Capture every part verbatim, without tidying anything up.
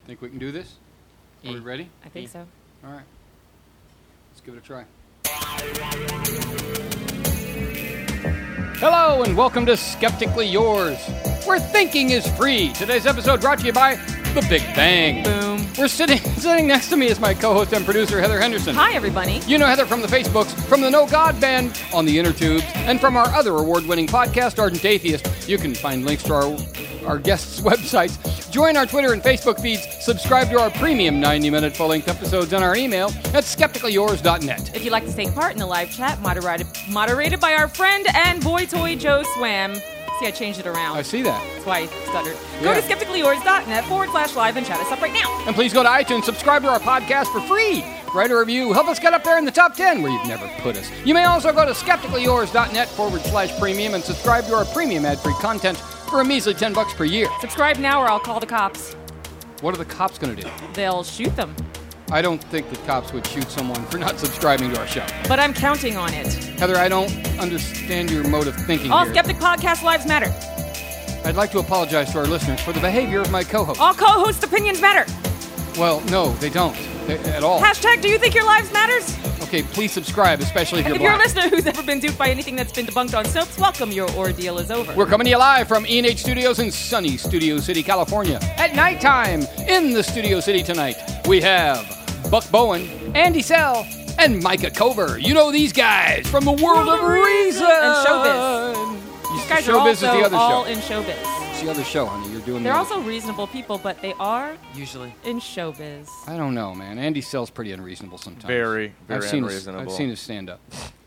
Think we can do this? Are E. we ready? I think E. so. All right. Let's give it a try. Hello and welcome to Skeptically Yours, where thinking is free. Today's episode brought to you by The Big Bang. Boom. We're sitting sitting next to me is my co-host and producer, Heather Henderson. Hi, everybody. You know Heather from the Facebooks, from the No God Band on the inner tubes, and from our other award-winning podcast, Ardent Atheist. You can find links to our our guests' websites. Join our Twitter and Facebook feeds. Subscribe to our premium ninety-minute full-length episodes on our email at skeptically yours dot net. If you'd like to take part in the live chat, moderated moderated by our friend and boy toy Joe Swam. See, I changed it around. I see that. That's why I stuttered. Go Yeah. to skeptically yours dot net forward slash live and chat us up right now. And please go to iTunes, subscribe to our podcast for free. Write a review, help us get up there in the top ten where you've never put us. You may also go to skeptically yours dot net forward slash premium and subscribe to our premium ad-free content for a measly ten bucks per year. Subscribe now or I'll call the cops. What are the cops going to do? They'll shoot them. I don't think the cops would shoot someone for not subscribing to our show. But I'm counting on it. Heather, I don't understand your mode of thinking All here. Skeptic Podcast lives matter. I'd like to apologize to our listeners for the behavior of my co-host. All co-host opinions matter. Well, no, they don't. They, at all. Hashtag, do you think your lives matters? Okay, please subscribe, especially if you're If you're a black. listener who's ever been duped by anything that's been debunked on soaps, welcome, your ordeal is over. We're coming to you live from E and H Studios in sunny Studio City, California. At nighttime, in the Studio City tonight, we have Buck Bowen, Andy Sell, and Micah Cover. You know these guys from the world of reason. And showbiz. You- These guys showbiz are is also the other all show. in showbiz. It's the other show, honey. You're doing They're the also reasonable people, but they are Usually. in showbiz. I don't know, man. Andy Sell's pretty unreasonable sometimes. Very, very I've seen unreasonable. His, I've seen his stand-up.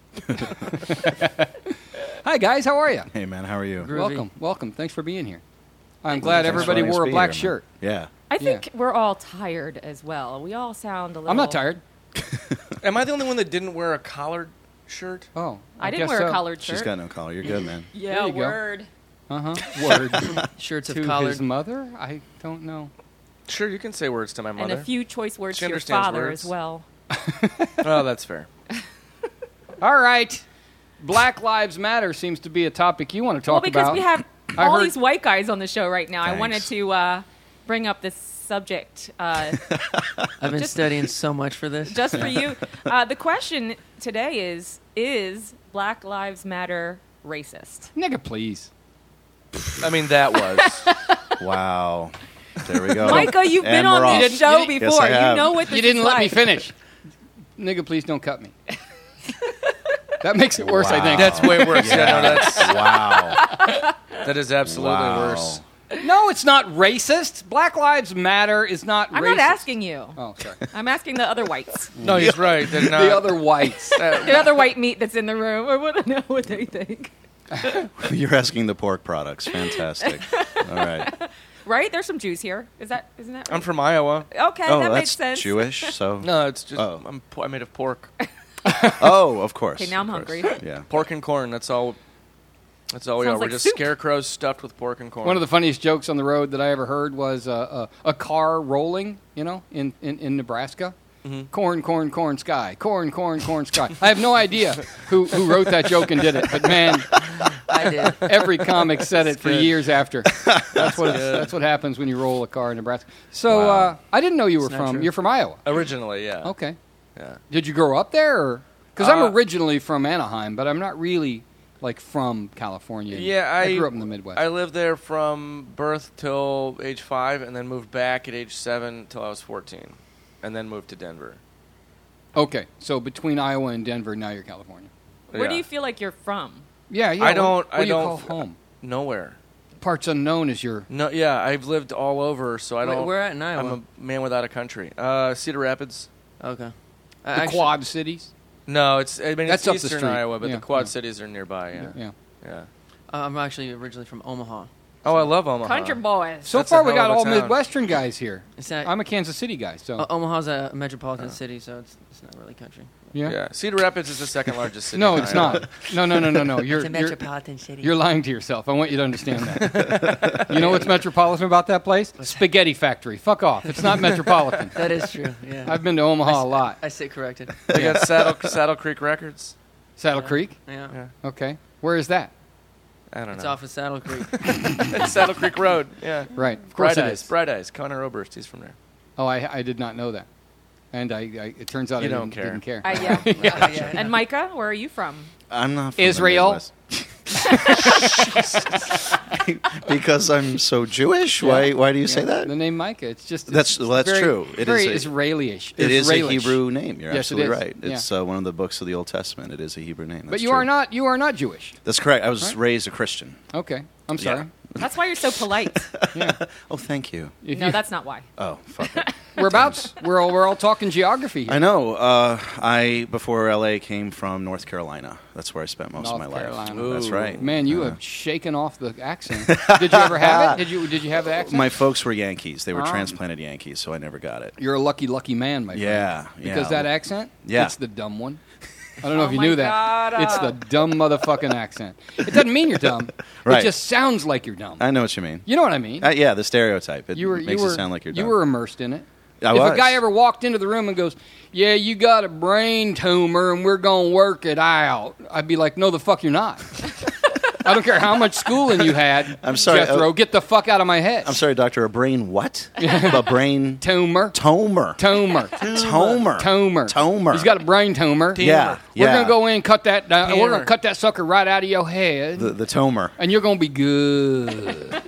Hi, guys. How are you? Hey, man, how are you? Groovy. Welcome. Welcome. Thanks for being here. I'm glad Thanks for everybody letting us wore a be black here, shirt. man. Yeah. I think Yeah. we're all tired as well. We all sound a little... I'm not tired. Am I the only one that didn't wear a collared shirt? Oh, I, didn't guess wear a so. collared shirt. She's got no collar. You're good, man. Yeah, There you go. word. Uh-huh. Word Shirts to of collared. his mother? I don't know. Sure, you can say words to my And mother. a few choice words She to your understands father words. as well. Oh, that's fair. All right. Black Lives Matter seems to be a topic you want to Well, talk because about. we have I all heard- these white guys on the show right now, I Thanks. wanted to uh, bring up this subject uh, I've been Just- studying so much for this. just for you. Uh, the question today is, is Black Lives Matter racist? Nigga, please. I mean, that was. Wow. There we go. Micah, you've been And on we're this off. show You didn't- Yes, before. I You have. know what this You didn't is let me like. finish. Nigga, please don't cut me. That makes it worse, I Wow. think. That's way worse. Yeah, no, that's, Wow. that is absolutely Wow. worse. No, it's not racist. Black Lives Matter is not I'm racist. not asking you. Oh, sorry. I'm asking the other whites. No, he's right. They're not, the other whites. The other white meat that's in the room. I want to know what they think. You're asking the pork products. Fantastic. All right. Right? There's some Jews here. Is that isn't that right? I'm from Iowa. Okay, Oh, that that's makes sense. Jewish, so. No, it's just Oh. I'm, po- I'm made of pork. Oh, of course. Okay, now I'm of course. hungry. Yeah. Pork and corn. That's all. That's all we Sounds are. We're like just soup. scarecrows stuffed with pork and corn. One of the funniest jokes on the road that I ever heard was uh, a, a car rolling, you know, in, in, in Nebraska. Mhm. Corn, corn, corn, sky. Corn, corn, corn, sky. I have no idea who, who wrote that joke and did it, but man, I did. every comic said it for good. years after. That's what it's, good. that's what happens when you roll a car in Nebraska. So Wow. uh, I didn't know you were It's not from. true. You're from Iowa. Originally, yeah. Okay. Yeah. Did you grow up there? Because Uh, I'm originally from Anaheim, but I'm not really like from California. Yeah, I, grew up in the Midwest. I lived there from birth till age five, and then moved back at age seven till I was fourteen, and then moved to Denver. Okay, so between Iowa and Denver, now you're California. Where do Yeah. you feel like you're from? Yeah, yeah. I what- don't- What, I do you don't call f- home? Nowhere. Parts unknown is your. No, yeah, I've lived all over, so I Wait, don't. where at in Iowa? I'm a man without a country. Uh, Cedar Rapids. Okay. The I actually- Quad Cities. No, it's. I mean, That's it's up the eastern street. Iowa, but Yeah, the Quad yeah. Cities are nearby. Yeah. Yeah. Yeah. I'm actually originally from Omaha. Oh, I love Omaha. Country boys. So That's far, a we got hell of a all town. Midwestern guys here. Is that, I'm a Kansas City guy, so O- Omaha's a metropolitan city, so it's it's not really country. yeah. Yeah. Cedar Rapids is the second largest city. No, in it's Iowa. not. No, no, no, no, no. You're It's a you're, metropolitan city. you're lying to yourself. I want you to understand that. You know what's metropolitan about that place? Spaghetti factory. Fuck off. It's not metropolitan. That is true. Yeah. I've been to Omaha a lot. I sit corrected. They got Saddle Saddle Creek Records. Saddle Yeah. Creek. Yeah. Yeah. Okay. Where is that? I don't It's know. off of Saddle Creek. It's Saddle Creek Road. Yeah. Right. Of course Bright it Eyes. is. Bright Eyes. Connor Oberst. He's from there. Oh, I, I did not know that. And I, I it turns out You I don't didn't, care. didn't care. Uh, yeah. Yeah, yeah. And Micah, where are you from? I'm not from Israel? the Midwest. Because I'm so Jewish. Why? Why do you say Yeah, that? The name Micah. It's just it's That's- well, that's very, true. It very is a- Israeli-ish. It is a Israelish. Hebrew name. You're Yes, it absolutely is. right. It's uh, one of the books of the Old Testament. It is a Hebrew name. That's But you true. are not. You are not Jewish. That's correct. I was Right? raised a Christian. Okay. I'm sorry. Yeah. That's why you're so polite. Yeah. Oh, thank you. If no, you- that's not why. Oh, fuck it. Whereabouts? We're all we're all talking geography here. I know. Uh, I before L A came from North Carolina. That's where I spent most North of my Carolina. life. That's Ooh. right. Man, you Uh, have shaken off the accent. Did you ever have it? Did you Did you have the accent? My folks were Yankees. They were Oh. transplanted Yankees, so I never got it. You're a lucky, lucky man, my friend. Yeah, Because yeah. that accent, Yeah. it's the dumb one. I don't know Oh if you my knew that. God, It's uh. the dumb motherfucking accent. It doesn't mean you're dumb. Right. It just sounds like you're dumb. I know what you mean. You know what I mean? Uh, yeah, the stereotype. It you were, makes you were, it sound like you're you dumb. were immersed in it. I if was. a guy ever walked into the room and goes, "Yeah, you got a brain tumor and we're gonna work it out," I'd be like, "No, the fuck, you're not." I don't care how much schooling you had. I'm sorry, Jethro. uh, get the fuck out of my head. I'm sorry, doctor. A brain what? A brain Tumor. tumor. Tumor. Tumor. Tumor. Tumor. He's got a brain tumor. Yeah, We're yeah. gonna go in, cut that. Down, we're Tumor. gonna cut that sucker right out of your head, The, the tumor. and you're gonna be good.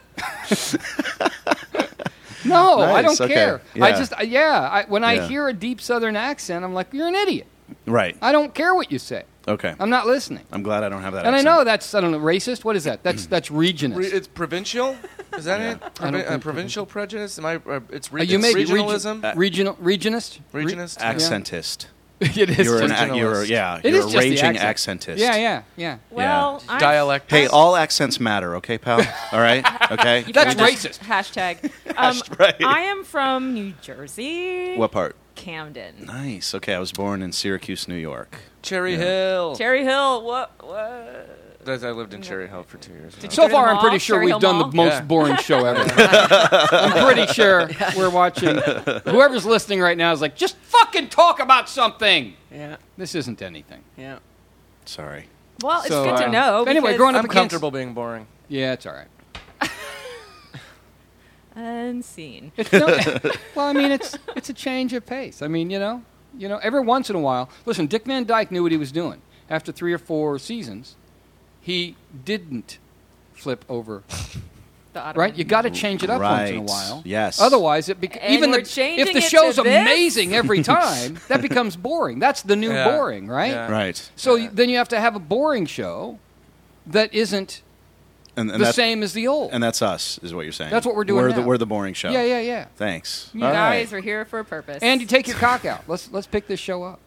No, I Nice, don't okay. care. I Yeah. just, uh, yeah. I, when I Yeah. hear a deep Southern accent, I'm like, you're an idiot. Right. I don't care what you say. Okay. I'm not listening. I'm glad I don't have that. And I accent. know that's, I don't know, racist. What is that? That's that's regionist. Re- it's provincial. Is that it? I don't Provi- uh, think- provincial prejudice? Am I? Uh, it's re- Uh, you it's may be regionalism. Region, regional, regionist. Re- Regionist. Accentist. it is. You're an just- ac- you're Regionalist. yeah. It You're is a just the raging accent. accentist. yeah, yeah, yeah. Well, I'm Dialect. Hey, all accents matter, okay, pal? All right, okay. That's Just- racist. Hashtag. Um, right. I am from New Jersey. What part? Camden. Nice. Okay, I was born in Syracuse, New York. Cherry Yeah. Hill. Cherry Hill. What? What? That's- I lived in Cherry Hill for two years. Did you So go to far, the I'm pretty mall? sure Cherry we've Hill done the Mall? most Yeah. boring show ever. I'm pretty sure we're watching. Whoever's listening right now is like, just fucking talk about something. Yeah, This isn't anything. yeah. Sorry. Well, it's So, good to uh, know. anyway, because- growing up I'm against- comfortable being boring. Yeah, it's all right. Unseen. It's no, well, I mean, it's it's a change of pace. I mean, you know, you know, every once in a while. Listen, Dick Van Dyke knew what he was doing. After three or four seasons, he didn't flip over. The Ottoman. Right? You got to change it up once in a Right. while. Yes. Otherwise, it beca- And even we're the, changing if the it show's to this? amazing every time, that becomes boring. That's the new Yeah. boring, right? Yeah. Right. So Yeah. then you have to have a boring show that isn't And, and the that's, same as the old. And that's us, is what you're saying. That's what we're doing We're the now. we're the boring show. yeah, yeah, yeah. Thanks. You All guys right. are here for a purpose. Andy, take your cock out. Let's let's pick this show up.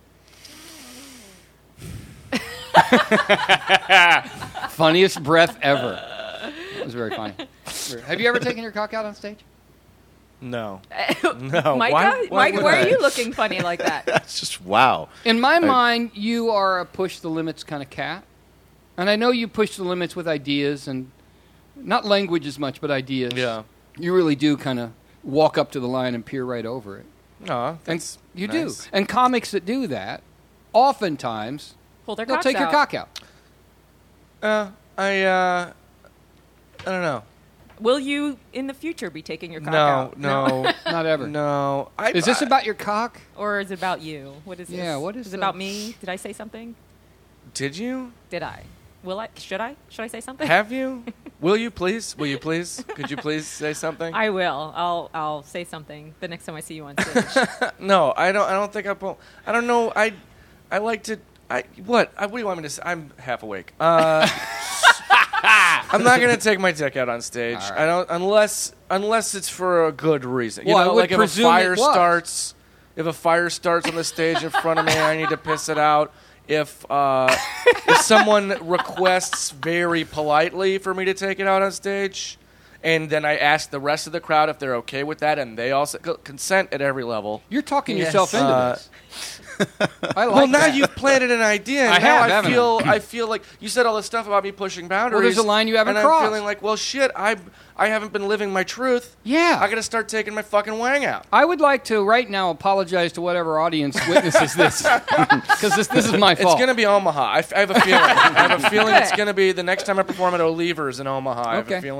Funniest breath ever. It was very funny. Have you ever taken your cock out on stage? No. No. Micah, Why- why Micah, would why I? are you looking funny like that? That's just wow. In my mind, you are a push the limits kind of cat. And I know you push the limits with ideas and not language as much, but ideas. Yeah. You really do kind of walk up to the line and peer right over it. No. And That's you nice. do. And comics that do that, oftentimes, Pull their they'll cocks take your out. cock out. Uh, I uh, I don't know. Will you in the future be taking your cock No, out? no, Not ever. no. I, Is this I- about your cock? Or is it about you? What is this? Yeah, what is it the- about me? Did I say something? Did you? Did I? Will I? Should I? Should I say something? Have you? Will you please? Will you please? Could you please say something? I will. I'll I'll say something the next time I see you on stage. No, I don't. I don't think I pull. I don't know. I, I like to. I what? I, what do you want me to say? I'm half awake. Uh, I'm not gonna take my dick out on stage. All right. I don't unless unless it's for a good reason. You Well, I know, would like if a presume fire it was. starts, if a fire starts on the stage in front of me, I need to piss it out. If uh, if someone requests very politely for me to take it out on stage, and then I ask the rest of the crowd if they're okay with that, and they also consent at every level. You're talking Yes. yourself into Uh, this. I like well, now that. you've planted an idea. And I now have, I haven't feel. I feel like you said all this stuff about me pushing boundaries. there's a line you haven't and crossed. I'm feeling like, well, shit. I I haven't been living my truth. Yeah. I got to start taking my fucking wang out. I would like to right now apologize to whatever audience witnesses this, because this this is my fault. It's gonna be Omaha. I, f- I have a feeling. I have a feeling it's gonna be the next time I perform at O'Leaver's in Omaha. I have Okay. a feeling.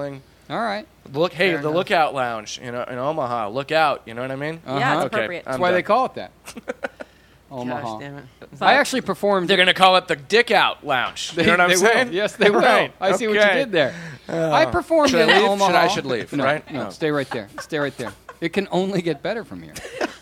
All right. Look, hey, Fair the enough. Lookout Lounge, you know, in Omaha. Look out, you know what I mean? Uh-huh. Yeah, it's Okay, appropriate. That's I'm why they done. call it that. Omaha. Gosh damn it. I actually performed. They're gonna call it the Dick Out Lounge. They, you know what I'm they saying? will. Yes, they will. Right, I see what you okay. did there. I performed Should in I leave? Omaha. Should I- I should leave, no, right? No, No. stay right there. Stay right there. It can only get better from here.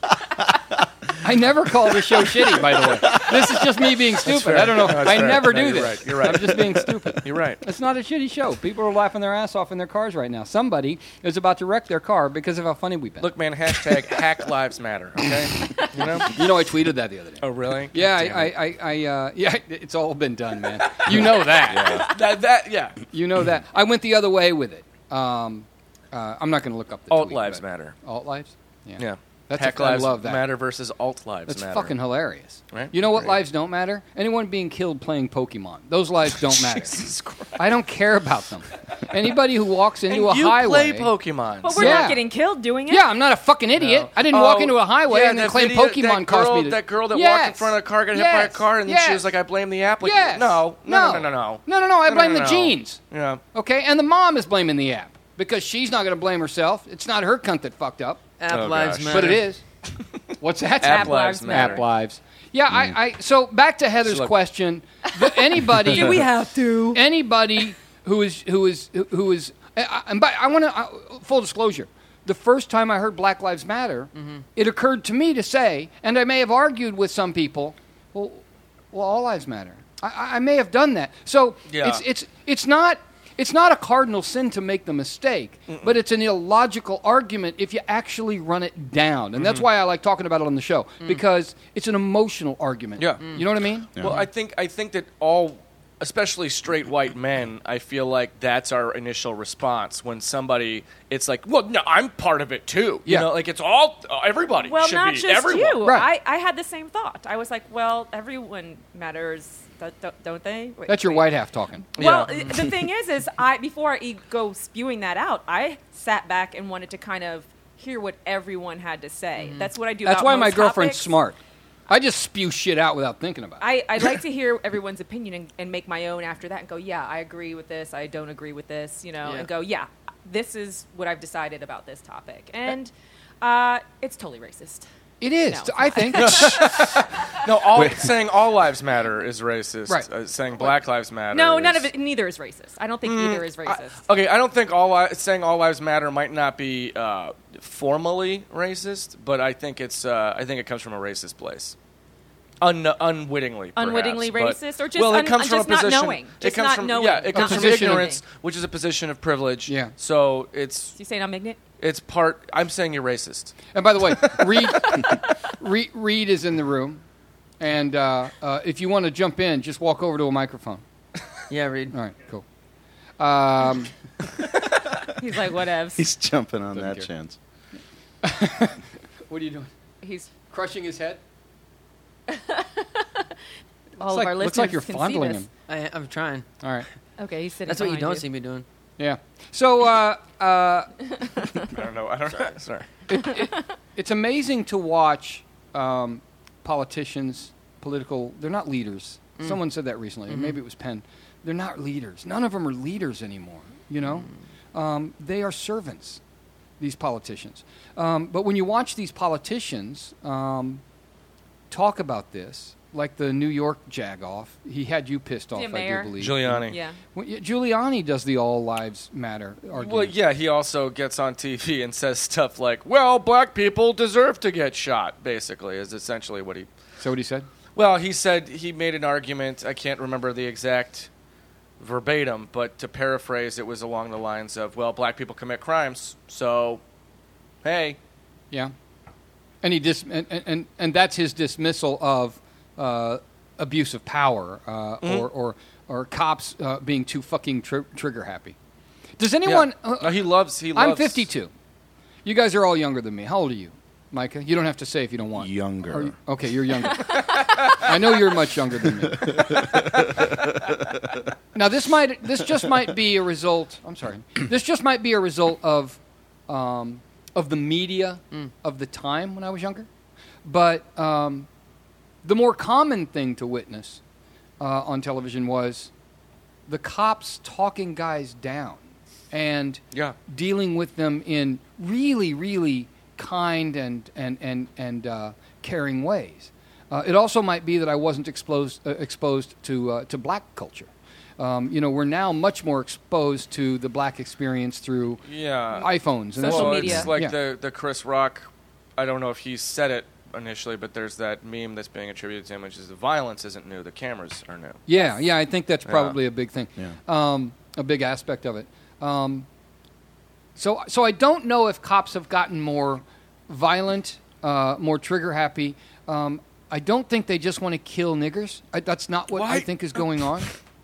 I never call the show shitty, by the way. This is just me being stupid. fair. I don't know. No, that's I fair. never No, do you're this. right. You're right. I'm just being stupid. You're right. It's not a shitty show. People are laughing their ass off in their cars right now. Somebody is about to wreck their car because of how funny we've been. Look, man, hashtag Hack Lives Matter. Okay, you know. You know, I tweeted that the other day. Oh, really? Yeah, I, Damn I, it. I, I uh, yeah, it's all been done, man. You know that. that, that, yeah. You know that. I went the other way with it. Um, uh, I'm not going to look up the Alt tweet, Lives but- Matter. Alt lives. Yeah. Yeah. That's Hack a, I Lives love that. Matter versus Alt Lives That's Matter. fucking hilarious. Right? You know what Great. lives don't matter? Anyone being killed playing Pokemon. Those lives don't matter. Jesus Christ. I don't care about them. Anybody who walks into And a you highway. play Pokemon. But we're Yeah. not getting killed doing it. Yeah, I'm not a fucking idiot. No. I didn't walk Oh, into a highway yeah, and then that claim video- Pokemon that caused girl, me to. That girl that yes. walked in front of a car got hit by a Yes. car, and then yes. she was like, "I blame the app." Like, Yes. no, no, no, no, no, no, no, no. I No, blame no, the no. genes. Yeah. Okay, and the mom is blaming the app because she's not going to blame herself. It's not her cunt that fucked up, App Oh, lives gosh. matter. but it is. What's that? App App Lives Lives Matter. App lives. Yeah, I, I. So back to Heather's So look- question. The, anybody? Do we have to? Anybody who is who is who is. I- And by, I want to uh, full disclosure. The first time I heard Black Lives Matter, it occurred to me to say, and I may have argued with some people, well, well, all lives matter. I- I, I may have done that. So Yeah. it's it's it's not. It's not a cardinal sin to make the mistake, but it's an illogical argument if you actually run it down. And that's why I like talking about it on the show, because it's an emotional argument. Yeah. You know what I mean? Yeah. Well, I think I think that all, especially straight white men, I feel like that's our initial response when somebody. It's like, well, no, I'm part of it too. Yeah. You know, like it's all everybody. Well, should not be. just Everyone. you. Right. I, I had the same thought. I was like, well, everyone matters, th- th- don't they? Wait, That's your wait. white half talking. Well, Yeah. i- the thing is, is I before I go spewing that out, I sat back and wanted to kind of hear what everyone had to say. That's what I do. That's about why my most girlfriend's topics. smart. I just spew shit out without thinking about it. I, I'd like to hear everyone's opinion and, and make my own after that and go, yeah, I agree with this, I don't agree with this, you know, Yeah. and go, yeah, this is what I've decided about this topic. And uh, it's totally racist. It is. No, it's I not. think. No, all saying all lives matter is racist. Right. Uh, saying Black Lives Matter. No, is, none of it. Neither is racist. I don't think either is I- racist. okay, I don't think all li- saying all lives matter might not be uh, formally racist, but I think it's uh, I think it comes from a racist place. Un- unwittingly, perhaps, Unwittingly but- racist or just well, it un- comes from just a not position. knowing. It Just comes not from knowing. yeah, it Not comes from position. ignorance, which is a position of privilege. Yeah. So it's you saying I'm ignorant? it's part. I'm saying you're racist. And by the way, Reed, Reed, Reed is in the room. And uh, uh, if you want to jump in, just walk over to a microphone. Yeah, Reed. All right, cool. Um, He's like, whatevs. He's jumping on Doesn't that care. chance. what are you doing? He's Crushing his head? all like- of our looks listeners like you're can fondling see this. him. I, I'm trying. All right. Okay, he's sitting. That's what you behind don't see me doing. Yeah. So uh, uh, I don't know. I don't know. Sorry. it's amazing to watch um, politicians, political. They're not leaders. Someone said that recently. Or maybe it was Penn. They're not leaders. None of them are leaders anymore. You know, um, they are servants. These politicians. Um, but when you watch these politicians um, talk about this, like the New York jagoff, he had you pissed off. The I mayor. do believe. Giuliani. Yeah. Well, yeah, Giuliani does the all lives matter argument. Well, yeah, he also gets on T V and says stuff like, "Well, black people deserve to get shot." Basically, is essentially what he. So what he said? Well, he said he made an argument. I can't remember the exact verbatim, but to paraphrase, it was along the lines of, "Well, black people commit crimes, so hey." Yeah, and he dis- and, and and that's his dismissal of uh, abuse of power uh, or, or or cops uh, being too fucking tr- trigger happy. Does anyone? Yeah. Uh, No, he loves. He loves. I'm fifty-two. You guys are all younger than me. How old are you, Micah? You don't have to say if you don't want. Younger. Are you- okay, you're younger. I know you're much younger than me. Now this might this just might be a result. I'm sorry. This just might be a result of um, of the media of the time when I was younger. But um, the more common thing to witness uh, on television was the cops talking guys down and Yeah. dealing with them in really, really kind and and and and uh, caring ways. Uh, it also might be that I wasn't exposed uh, exposed to uh, to black culture. Um, you know, we're now much more exposed to the black experience through Yeah. iPhones and Social well, media. It's like Yeah. the the Chris Rock. I don't know if he said it initially, but there's that meme that's being attributed to him, which is the violence isn't new, the cameras are new. Yeah, yeah, I think that's probably Yeah. a big thing, Yeah. um, a big aspect of it. Um, so, so I don't know if cops have gotten more violent, uh, more trigger happy. Um, I don't think they just want to kill niggers. I, that's not what I Why? think is going on.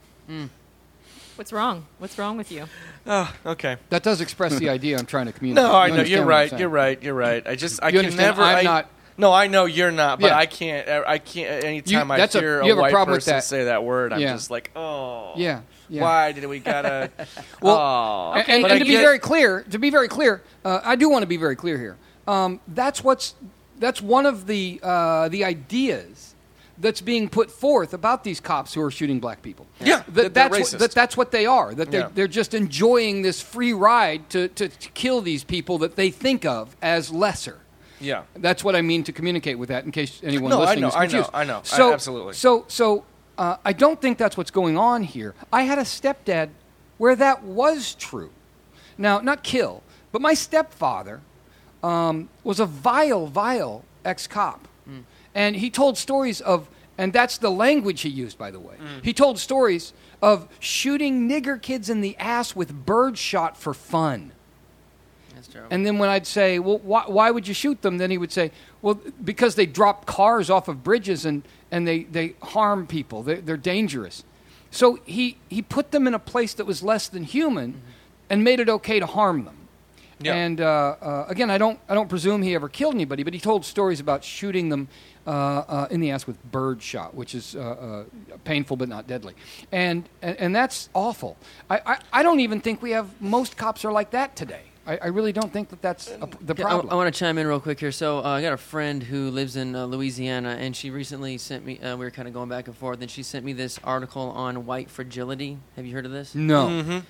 What's wrong? What's wrong with you? Oh, okay. That does express the idea I'm trying to communicate. No, I You know understand you're what I'm right. saying? You're right. You're right. I just I You can understand never. I'm I, not- No, I know you're not, but Yeah. I can't. I can't. Anytime You- I that's a- hear a, you have a white problem with person that. say that word, I'm Yeah. just like, oh, Yeah, yeah. Why did we gotta? Well, oh. And, and, But and I to be get- very clear, to be very clear, uh, I do want to be very clear here. Um, that's what's that's one of the uh, the ideas that's being put forth about these cops who are shooting black people. Yeah, that, that they're that's racist. what, that that's what they are. That they're Yeah. they're just enjoying this free ride to, to to kill these people that they think of as lesser. Yeah. That's what I mean to communicate with that. In case anyone No, I listening know, is I know, confused. I know. I- So absolutely. So so uh, I don't think that's what's going on here. I had a stepdad where that was true. Now, not kill, but my stepfather um, was a vile, vile ex-cop, Mm. and he told stories of, and that's the language he used, by the way. Mm. He told stories of shooting nigger kids in the ass with birdshot for fun. That's terrible. And then when I'd say, well, why, why would you shoot them? Then he would say, well, because they drop cars off of bridges and, and they, they harm people. They're, they're dangerous. So he, he put them in a place that was less than human Mm-hmm. and made it okay to harm them. Yeah. And uh, uh, again, I don't, I don't presume he ever killed anybody, but he told stories about shooting them uh, uh, in the ass with birdshot, which is uh, uh, painful but not deadly. And, and, and that's awful. I, I, I don't even think we have, most cops are like that today. I, I really don't think that that's a, the Yeah, I- problem. I, want to chime in real quick here. So uh, I got a friend who lives in uh, Louisiana, and she recently sent me. Uh, we were kind of going back and forth, and she sent me this article on white fragility. Have you heard of this? no. Mm-hmm.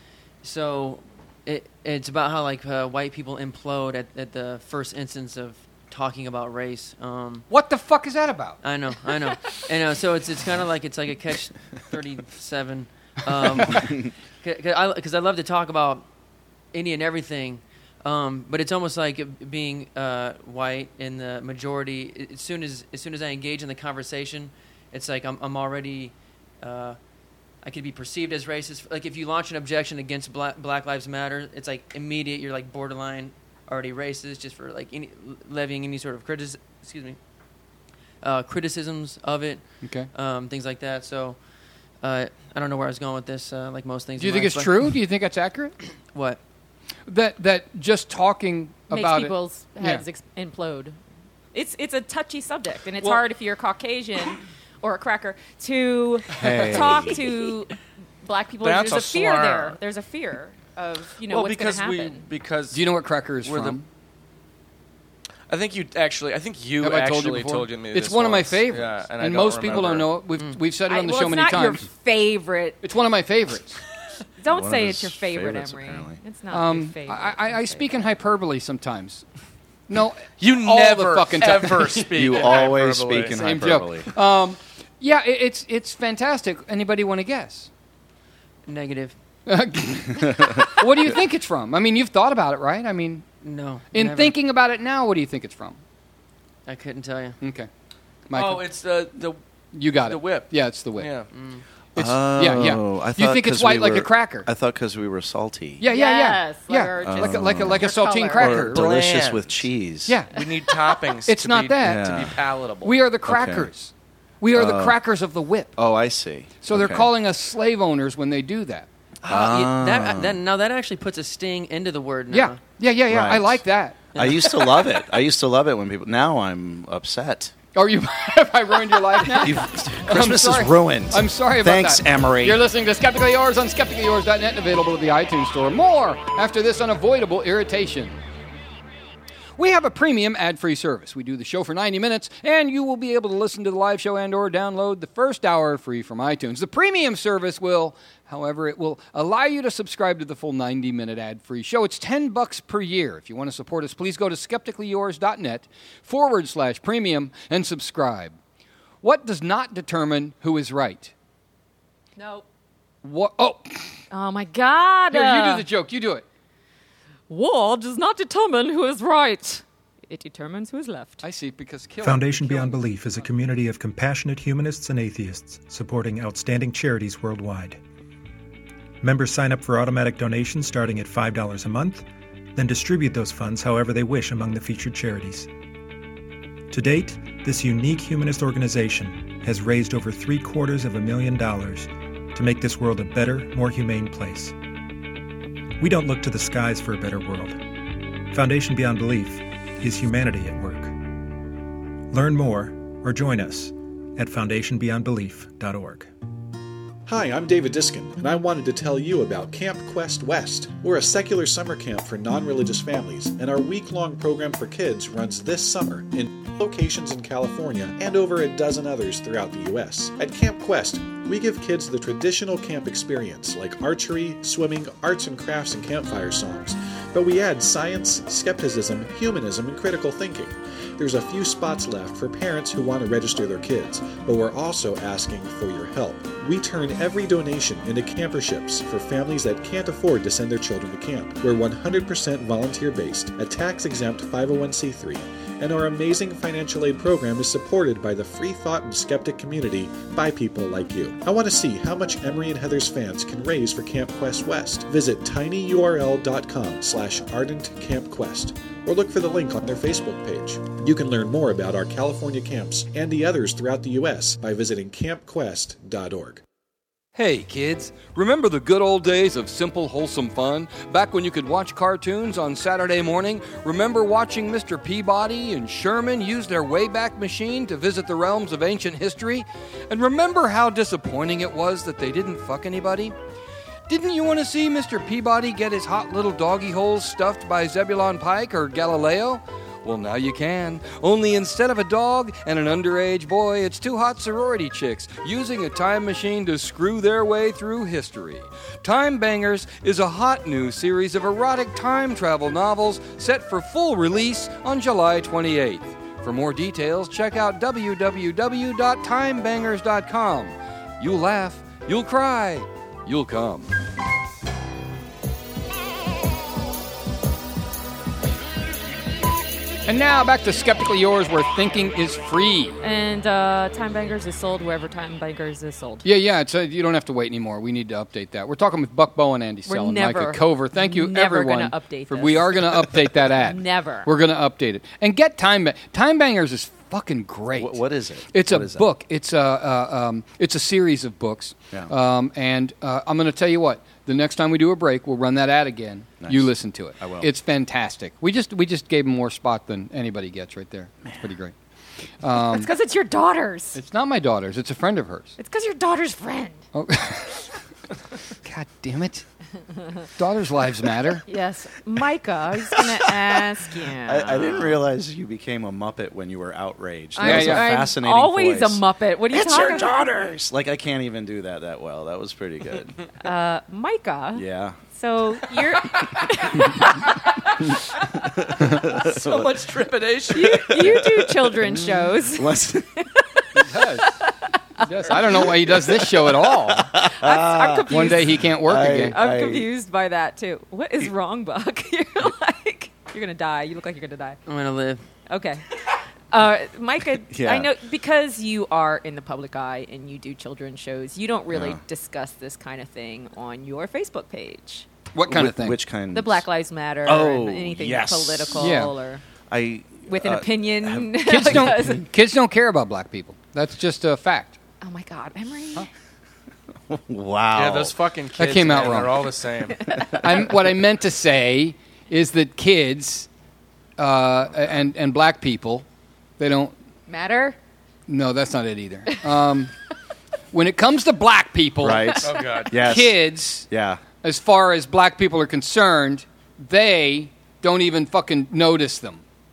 So it, it's about how like uh, white people implode at, at the first instance of talking about race. Um, What the fuck is that about? I know, I know, and uh, so it's it's kind of like it's like a catch thirty-seven. Um, because I, 'cause I love to talk about any and everything, um, but it's almost like it being uh, white in the majority. a- As soon as as soon as I engage in the conversation, it's like I'm I'm already. Uh, I could be perceived as racist. Like if you launch an objection against Black, Black Lives Matter, it's like immediate. You're like borderline already racist just for like any, levying any sort of critis- excuse me, uh, criticisms of it, Okay. um, things like that. So uh, I don't know where I was going with this. Uh, like most things. Do you in think life, it's but- true? Do you think that's accurate? What? That that just talking Makes about people's it. heads Yeah. ex- implode. It's it's a touchy subject, and it's Well- hard if you're Caucasian or a cracker to Hey. talk to black people. That's There's a a fear slur. there. There's a fear of you know well, what's going because to we happen. because Do you know what cracker is We're the- from? I think you actually. I think you Have I actually told you before? told me. It's this one of my once. favorites, Yeah, and, and, I don't most people don't remember. know it. We've we've said it I- on the well, show it's many not times. your favorite. It's one of my favorites. Don't One of say his it's your favorite, favorites, Emery. apparently. It's not Um, your favorite. I, I, I It's speak in favorite. hyperbole sometimes. No, You all never the fucking time. ever speak. You in always hyperbole. speak in Same hyperbole. joke. Um, yeah, it, it's it's fantastic. Anybody want to guess? Negative. What do you think it's from? I mean, you've thought about it, right? I mean, No. in never. thinking about it now, what do you think it's from? I couldn't tell you. Okay, Michael, Oh, it's the the you got the it. whip. Yeah, it's the whip. yeah. It's, Oh, yeah, yeah. I you thought think it's 'cause white we like were- a cracker? I thought because we were salty. yeah, yeah, yeah, Yes, like yeah. our like, just- a, like a like a Your saltine color. cracker. Or delicious Bland. with cheese. Yeah, We need toppings. It's to not be, that. to Yeah. be palatable. we are the crackers. We are the Oh. crackers of the whip. Oh, I see. So they're Okay. calling us slave owners when they do that. Uh, yeah, that, Ah. that now that actually puts a sting into the word. Now. Yeah, yeah, yeah, yeah. I Right. like that. I used to love it. I used to love it when people. Now I'm upset. Are you? Have I ruined your life now? You've, Christmas sorry. is ruined. I'm sorry about Thanks, that. Emery. You're listening to Skeptically Yours on skeptically yours dot net and available at the iTunes Store. More after this unavoidable irritation. We have a premium ad-free service. We do the show for ninety minutes, and you will be able to listen to the live show and or download the first hour free from iTunes. The premium service will, however, it will allow you to subscribe to the full ninety-minute ad-free show. It's ten bucks per year. If you want to support us, please go to skepticallyyours.net forward slash premium and subscribe. What does not determine who is right? Nope. What? Oh, Oh my God. here, you uh, do the joke. You do it. War does not determine who is right. It determines who is left. I see, because killing... Foundation killing- Beyond Belief is a community of compassionate humanists and atheists supporting outstanding charities worldwide. Members sign up for automatic donations starting at five dollars a month, then distribute those funds however they wish among the featured charities. To date, this unique humanist organization has raised over three quarters of a million dollars to make this world a better, more humane place. We don't look to the skies for a better world. Foundation Beyond Belief is humanity at work. Learn more or join us at foundation beyond belief dot org. Hi, I'm David Diskin, and I wanted to tell you about Camp Quest West. We're a secular summer camp for non-religious families, and our week-long program for kids runs this summer in locations in California and over a dozen others throughout the U S. At Camp Quest, we give kids the traditional camp experience like archery, swimming, arts and crafts, and campfire songs, but we add science, skepticism, humanism, and critical thinking. There's a few spots left for parents who want to register their kids, but we're also asking for your help. We turn every donation into camperships for families that can't afford to send their children to camp. We're one hundred percent volunteer-based, a tax-exempt five oh one c three, and our amazing financial aid program is supported by the free thought and skeptic community by people like you. I want to see how much Emery and Heather's fans can raise for Camp Quest West. Visit tinyurl.com slash ardent camp quest or look for the link on their Facebook page. You can learn more about our California camps and the others throughout the U S by visiting camp quest dot org. Hey kids, remember the good old days of simple, wholesome fun? Back when you could watch cartoons on Saturday morning? Remember watching Mister Peabody and Sherman use their Wayback Machine to visit the realms of ancient history? And remember how disappointing it was that they didn't fuck anybody? Didn't you want to see Mister Peabody get his hot little doggy holes stuffed by Zebulon Pike or Galileo? Well, now you can. Only instead of a dog and an underage boy, it's two hot sorority chicks using a time machine to screw their way through history. Time Bangers is a hot new series of erotic time travel novels set for full release on July twenty-eighth. For more details, check out w w w dot time bangers dot com. You'll laugh, you'll cry, you'll come. And now back to Skeptically Yours, where thinking is free. And uh, Time Bangers is sold wherever Time Bangers is sold. Yeah, yeah. It's a, you don't have to wait anymore. We need to update that. We're talking with Buck Bowen, Andy We're Sell, and never- Micah Cover. Thank you, never everyone. gonna update for, this. We are going to update that ad. Never. We're going to update it. And get Time Bangers. Time Bangers is fucking great. Wh- what is it? It's What a is that? book. It's a uh, um, it's a series of books. Yeah. Um, and uh, I'm going to tell you what. The next time we do a break, we'll run that ad again. Nice. You listen to it. I will. It's fantastic. We just we just gave them more spot than anybody gets right there. It's pretty great. Um, It's because it's your daughter's. it's not my daughter's. It's a friend of hers. It's because your daughter's friend. Oh. God damn it. Daughters' lives matter. Yes. Micah, I was going to ask you. I, I didn't realize you became a Muppet when you were outraged. That Yeah, was yeah. a I'm fascinating always voice. a Muppet. What are you It's talking your about? daughters. Like I can't even do that that well. That was pretty good. Uh, Micah. Yeah. So you're So much trepidation. you do children's shows. What's- He does. He does. I don't know why he does this show at all. I'm confused. One day he can't work I- again. I'm I- confused by that too. What is wrong, Buck? You're like you're gonna die. You look like you're gonna die. I'm gonna live. Okay. Uh, Micah, Yeah. I know because you are in the public eye and you do children's shows, you don't really Yeah. discuss this kind of thing on your Facebook page. What kind Wh- of thing? Which kind? The Black Lives Matter Oh, and anything yes. political Yeah. or I with an uh, opinion. Kids Because- don't. Kids don't care about black people. That's just a fact. Oh my God, Emery. Wow. Yeah, those fucking kids, came out man, wrong. They're all the same. I'm, what I meant to say is that kids uh, and and black people, they don't. Matter? No, that's not it either. Um, when it comes to black people, Right. Oh God. Yes. kids, Yeah. as far as black people are concerned, they don't even fucking notice them.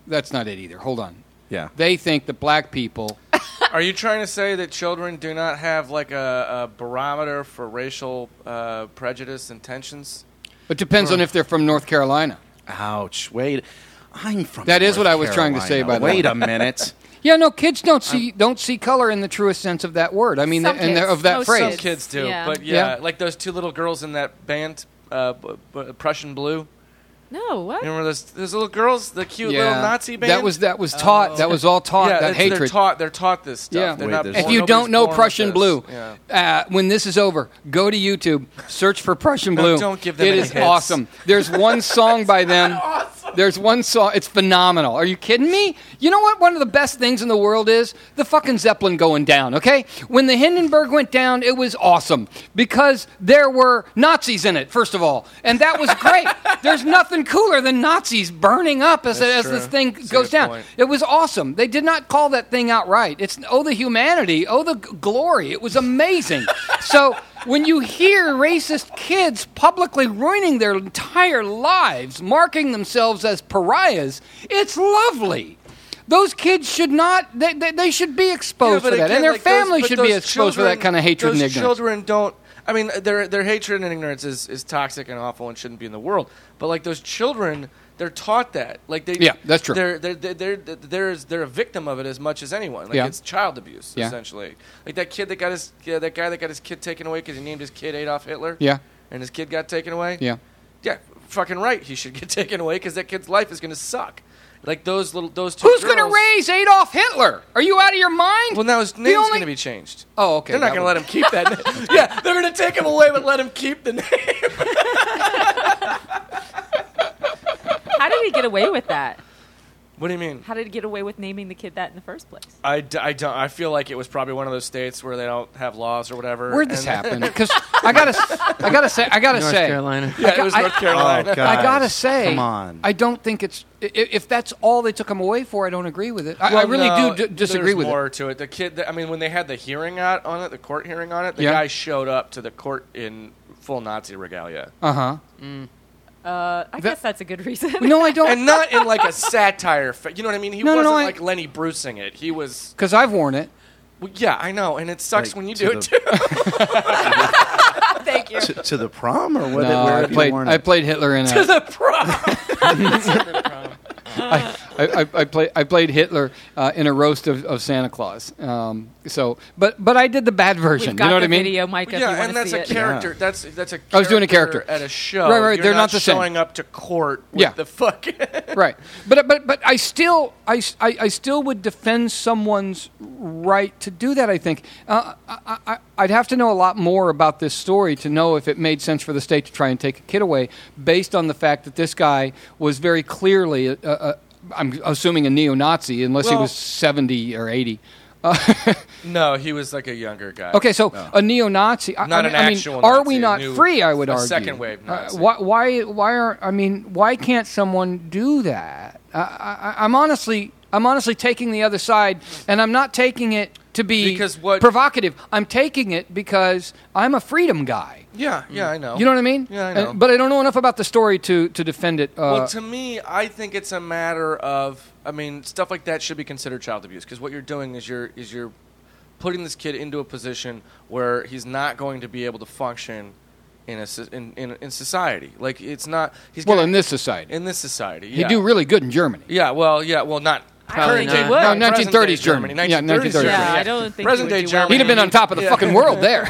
that's not it either. Hold on. Yeah. They think that black people. Are you trying to say that children do not have like a, a barometer for racial uh, prejudice and tensions? It depends on if they're from North Carolina. Ouch. Wait. I'm from That is North what I was trying to say, Carolina. by the way. Wait a minute. Yeah, no, kids don't see don't see color in the truest sense of that word. I mean, Some and kids. of that Most phrase. Some kids. kids do, Yeah. but yeah, Yeah. like those two little girls in that band, uh, b- b- Prussian Blue. No, what? You remember those those little girls, the cute Yeah. little Nazi band? That was that was taught. That was all taught. yeah, that it's- They're hatred. taught. They're taught this stuff. Yeah. They're Wait, not there's- If born- you nobody's don't know born with Prussian this. Blue, Yeah. uh, when this is over, go to YouTube, search for Prussian No, Blue. don't give them It any is hits. awesome. There's one song by them. There's one song. It's phenomenal. Are you kidding me? You know what? One of the best things in the world is the fucking Zeppelin going down. Okay, when the Hindenburg went down, it was awesome because there were Nazis in it. First of all, and that was great. There's nothing cooler than Nazis burning up as That's as true. this thing That's a goes good down. point. It was awesome. They did not call that thing outright. It's oh the humanity, oh the g- glory. It was amazing. So when you hear racist kids publicly ruining their entire lives, marking themselves as pariahs, it's lovely. Those kids should not. They, they, they should be exposed Yeah, for but that, again, and their like those- families but should be those exposed for that children- kind of hatred those and ignorance. children don't. I mean, their their hatred and ignorance is, is toxic and awful and shouldn't be in the world. But like those children, they're taught that. Like they, Yeah, that's true. They're they're they're they're, they're, they're a victim of it as much as anyone. Like Yeah. it's child abuse Yeah. essentially. Like that kid that got his yeah, that guy that got his kid taken away because he named his kid Adolf Hitler. Yeah, And his kid got taken away. yeah. Yeah, fucking right. He should get taken away because that kid's life is going to suck. Like those little those two. Who's going to girls- raise Adolf Hitler? Are you out of your mind? Well, now his The name's only- going to be changed. Oh, okay. They're not that going to would- let him keep that name. Yeah, they're going to take him away but let him keep the name. How did he get away with that? What do you mean? How did he get away with naming the kid that in the first place? I, d- I don't. I feel like it was probably one of those states where they don't have laws or whatever. Where'd this and- happen? Because I gotta, I gotta say, I gotta North say, Carolina. Yeah, it was I- North I- Carolina. Oh, God. I gotta Guys, say, come on. I don't think it's. i- If that's all they took him away for, I don't agree with it. I, I Well, really no, do d- disagree there's with more it. to it. The kid. I mean, when they had the hearing out on it, the court hearing on it, the Yeah. guy showed up to the court in full Nazi regalia, Uh huh. Uh, I guess that's a good reason. No, I don't. and not in like a satire. Fa- you know what I mean? He No, no, wasn't no, I- like Lenny Brucing it. He was. Because I've worn it. Well, yeah, I know, and it sucks Like, when you to do the- it too. Thank you. to, to the prom or what? No, where I have you played. worn I it? played Hitler in to a. the prom. I, I, I played. I played Hitler uh, in a roast of, of Santa Claus. Um, so, but but I did the bad version. We've got you know what the I mean? video, Micah. if you Yeah, want and to that's see a it. character. That's that's a. I was doing a character. at a show. Right, right, You're they're not, not the same. showing up to court with Yeah. the fuck. Right, but but but I still I, I, I still would defend someone's right to do that. I think uh, I, I, I'd have to know a lot more about this story to know if it made sense for the state to try and take a kid away, based on the fact that this guy was very clearly, a, a, a, I'm assuming, a neo-Nazi, unless he Well- was seventy or eighty. No, he was like a younger guy. Okay, so a neo-Nazi. I- Not I, an mean, I mean, actual are Nazi, we a not new- free? I would a argue. second wave Uh, Nazi. why? Why? Why are? I mean, why can't someone do that? I, I, I'm honestly, I'm honestly taking the other side, and I'm not taking it to be Because what- provocative. I'm taking it because I'm a freedom guy. Yeah, yeah, I know. You know what I mean? Yeah, I know. And- but I don't know enough about the story to to defend it. Uh, Well, to me, I think it's a matter of. I mean, stuff like that should be considered child abuse because what you're doing is you're is you're putting this kid into a position where he's not going to be able to function in a so- in in, in society. Like it's not. He's well, gonna, in this society, in this society, he'd yeah. do really good in Germany. Yeah, well, yeah, well, not Probably current not. day. No, present nineteen thirties day Germany. Yeah, nineteen thirties Yeah, Germany. I don't think Present he would day do well. Germany. He'd have been on top of the Yeah. fucking world there.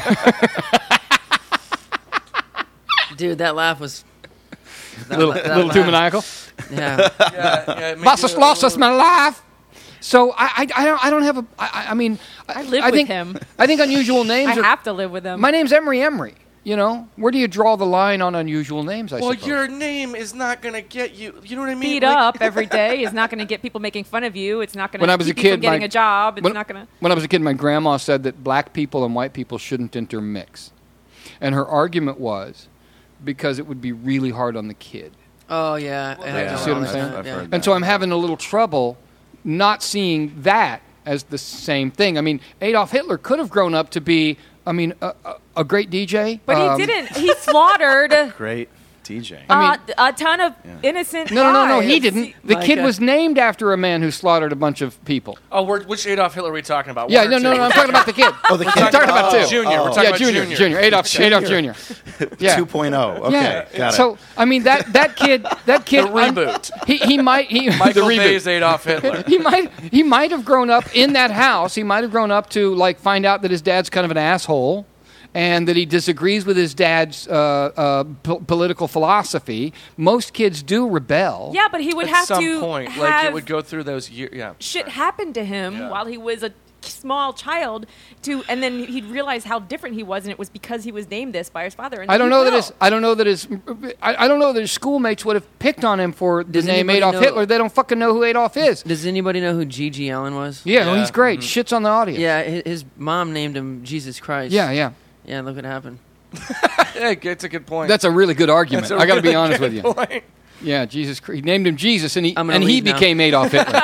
Dude, that laugh was. That, little that little laugh- too maniacal. Yeah. Yeah, yeah, it made Lost you us, a lost us little- my life. So I, I, I don't I don't have a I, I mean I live I with think, him. I think unusual names. I are, have to live with him. my name's Emery Emery. You know, where do you draw the line on unusual names? I Well, suppose. your name is not going to get you. You know what I mean? beat Like- up every day is not going to get people making fun of you. It's not going When I to was a keep you kid, from getting my- a job. It's when, not going to. when I was a kid, my grandma said that black people and white people shouldn't intermix, and her argument was because it would be really hard on the kid. Oh yeah. I Yeah, heard you see what I'm that. saying? I've Yeah. heard And so I'm having a little trouble not seeing that as the same thing. I mean, Adolf Hitler could have grown up to be, I mean, a, a, a great D J. But um, he didn't. He slaughtered. Great D J. I mean- uh, a ton of Yeah. innocent. No, no, no, no. He lives. didn't. The Like kid a- was named after a man who slaughtered a bunch of people. Oh, we're, which Adolf Hitler are we talking about? Yeah, One or no, no, two? no. I'm talking about the kid. Oh, the We're kid. talking about Oh, two. Junior. We're oh. talking Yeah, about junior, Junior. junior, Adolf, Adolf Junior Yeah. two point oh. Okay, Yeah. got it. So I mean that that kid that kid The reboot. He he might he Michael the reboot. Bay's Adolf Hitler. He might he might have grown up in that house. He might have grown up to like find out that his dad's kind of an asshole, and that he disagrees with his dad's uh, uh, po- political philosophy. Most kids do rebel. Yeah, but he would At have some to point, have like it would go through those years. Yeah. shit happen to him Yeah. while he was a small child to and then he'd realize how different he was, and it was because he was named this by his father. And I don't he know that will. his I don't know that his I, I don't know that his schoolmates would have picked on him for the Does name anybody Adolf know- Hitler. They don't fucking know who Adolf is. Does anybody know who Gigi Allen was? Yeah, well, Yeah. he's great. Shits on the audience. Yeah, his, his mom named him Jesus Christ. yeah, yeah. Yeah, look what happened. Yeah, it's a good point. That's a really good argument. That's a I got to be really honest good with you. point. Yeah, Jesus. Christ. He named him Jesus, and he I'm gonna and he leave now. became Adolf Hitler.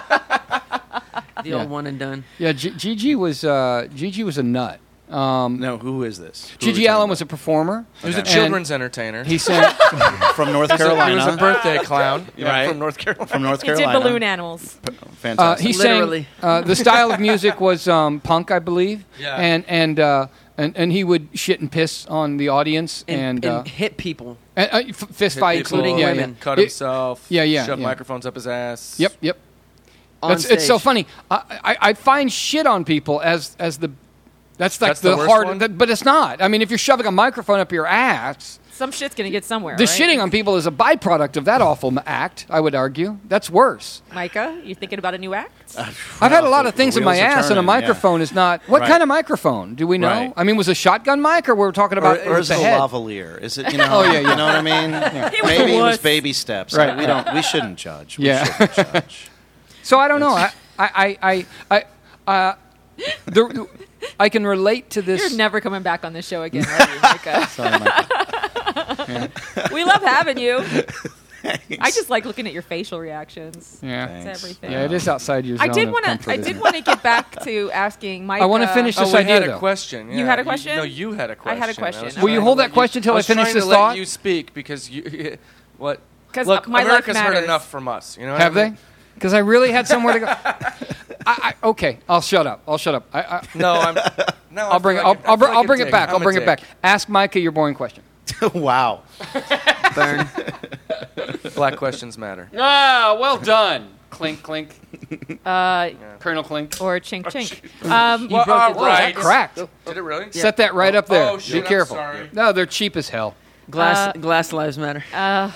The Yeah. old one and done. Yeah, G- Gigi was uh, Gigi was a nut. Um, No, who is this? Who are we Gigi talking Allen about? was a performer. He was a And children's entertainer. He sang. from North He was a- Carolina. He was a birthday clown. Yeah, Right. From North Carolina. From North He did Carolina. balloon animals. Uh, Fantastic. he sang. Literally. Uh, the style of music was um, punk, I believe. Yeah. And and uh, and and he would shit and piss on the audience And, and, uh, and hit people. and, uh, f- fist Hit fights, people, including yeah, women. Yeah. Cut It- himself. yeah, yeah, Shove yeah. microphones up his ass. Yep, yep. On That's, it's so stage. funny. I, I, I find shit on people as as the that's like That's the the, worst hard, one? that- but it's not. I mean, if you're shoving a microphone up your ass, Some shit's gonna get somewhere. the right? shitting on people is a byproduct of that awful m- act. I would argue that's worse. Micah, you thinking about a new act? I've had a lot of the things in my wheels are ass, and a turning, yeah. microphone is not. What Right. kind of microphone? Do we know? Right. I mean, was it a shotgun mic, or we're talking or, about or is the it a head? lavalier? Is it, you know, Oh, yeah, yeah. you know what I mean? He was Maybe a it was wuss. baby steps. Right. We don't. We shouldn't judge. We Yeah. shouldn't judge. So I don't know. I I I I, I uh, the, I can relate to this. You're never coming back on this show again, are you, Micah? Sorry, Micah. We love having you. I just like looking at your facial reactions. Yeah. It's Thanks. everything. Yeah, it is outside your zone I did of want to. comfort, I isn't did it? want to get back to asking Micah. I wanna finish Oh, this we idea, had a though. question. You yeah. had a question? no, you had a question. I had a I question. was Will Will you trying hold to that let question till I I was finish trying this to thought? Let you speak because you. What? 'Cause Look, my life America's heard matters. enough from us. You know? What Have I they? mean? Because I really had somewhere to go. I, I, okay, I'll shut up. I'll shut up. I, I, No, I'm. No, I'll bring it. I'll, I'll, br- I'll bring it back. I'll bring it back. Ask Micah your boring question. Wow. Burn. Black questions matter. Ah, well done. Clink, clink. Uh, Colonel Clink. or chink chink. Um, Well, broke all it. right. Cracked. Did it really? Set that right up there. Oh, shit, Be careful. I'm sorry. No, they're cheap as hell. Glass Uh, glass lives matter. uh,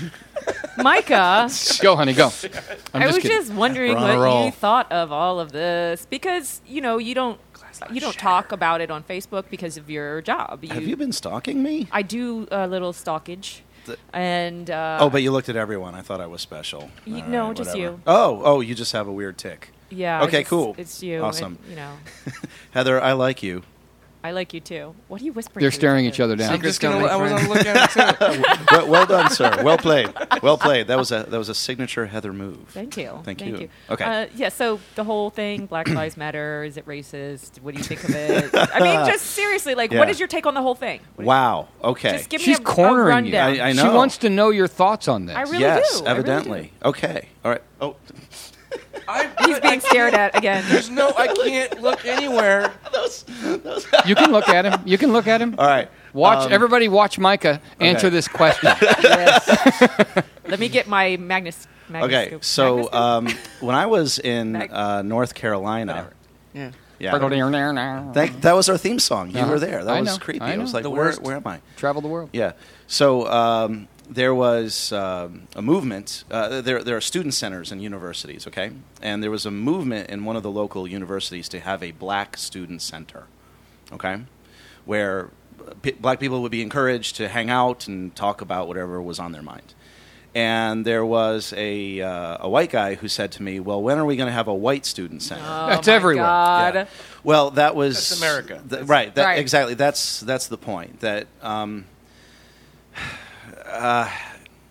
Micah, Go, honey, go. I'm I just was kidding. just wondering We're on a what roll. you thought of all of this because you know you don't you don't talk about it on Facebook because of your job. Have you been stalking me? I do a little stalkage, The- and uh, Oh, but you looked at everyone. I thought I was special. You- All no, right, just whatever. you. Oh, oh, you just have a weird tick. yeah. Okay, it's, cool. It's you. Awesome. and, you know, Heather, I like you. I like you too. What are you whispering? They're to staring each other down. I'm Secrets just gonna. don't make I was friends. on the lookout too. well, well done, sir. Well played. Well played. That was a that was a signature Heather move. Thank you. Thank Thank you. you. Okay. Uh, yeah. So the whole thing, Black Lives Matter. Is it racist? What do you think of it? I mean, just seriously, like, Yeah. what is your take on the whole thing? What do you- Wow. Okay. Just give She's me a, cornering a you. rundown. I- I She know. wants to know your thoughts on this. I really yes, do. I really evidently. Okay. All right. Oh, I, He's being stared at again. There's no. I can't look anywhere. You can look at him. You can look at him. all right. Watch Um, everybody. Watch Micah answer okay. this question. Yes. Let me get my Magnus. Okay. Magnoscope. So Magnoscope? um, when I was in Mag- uh, North Carolina, Yeah. yeah, Travel that, that was our theme song. You Uh-huh. were there. That I was know, creepy. I I, was know. like, The where, worst. where am I? the world. Yeah. So um, there was um, a movement. Uh, there, there are student centers in universities, okay? And there was a movement in one of the local universities to have a black student center, okay? Where p- black people would be encouraged to hang out and talk about whatever was on their mind. And there was a, uh, a white guy who said to me, well, when are we going to have a white student center? Oh That's my everywhere. God. Yeah. Well, that was That's America. th- That's- right. That, Right. Exactly. That's that's the point. That um, uh,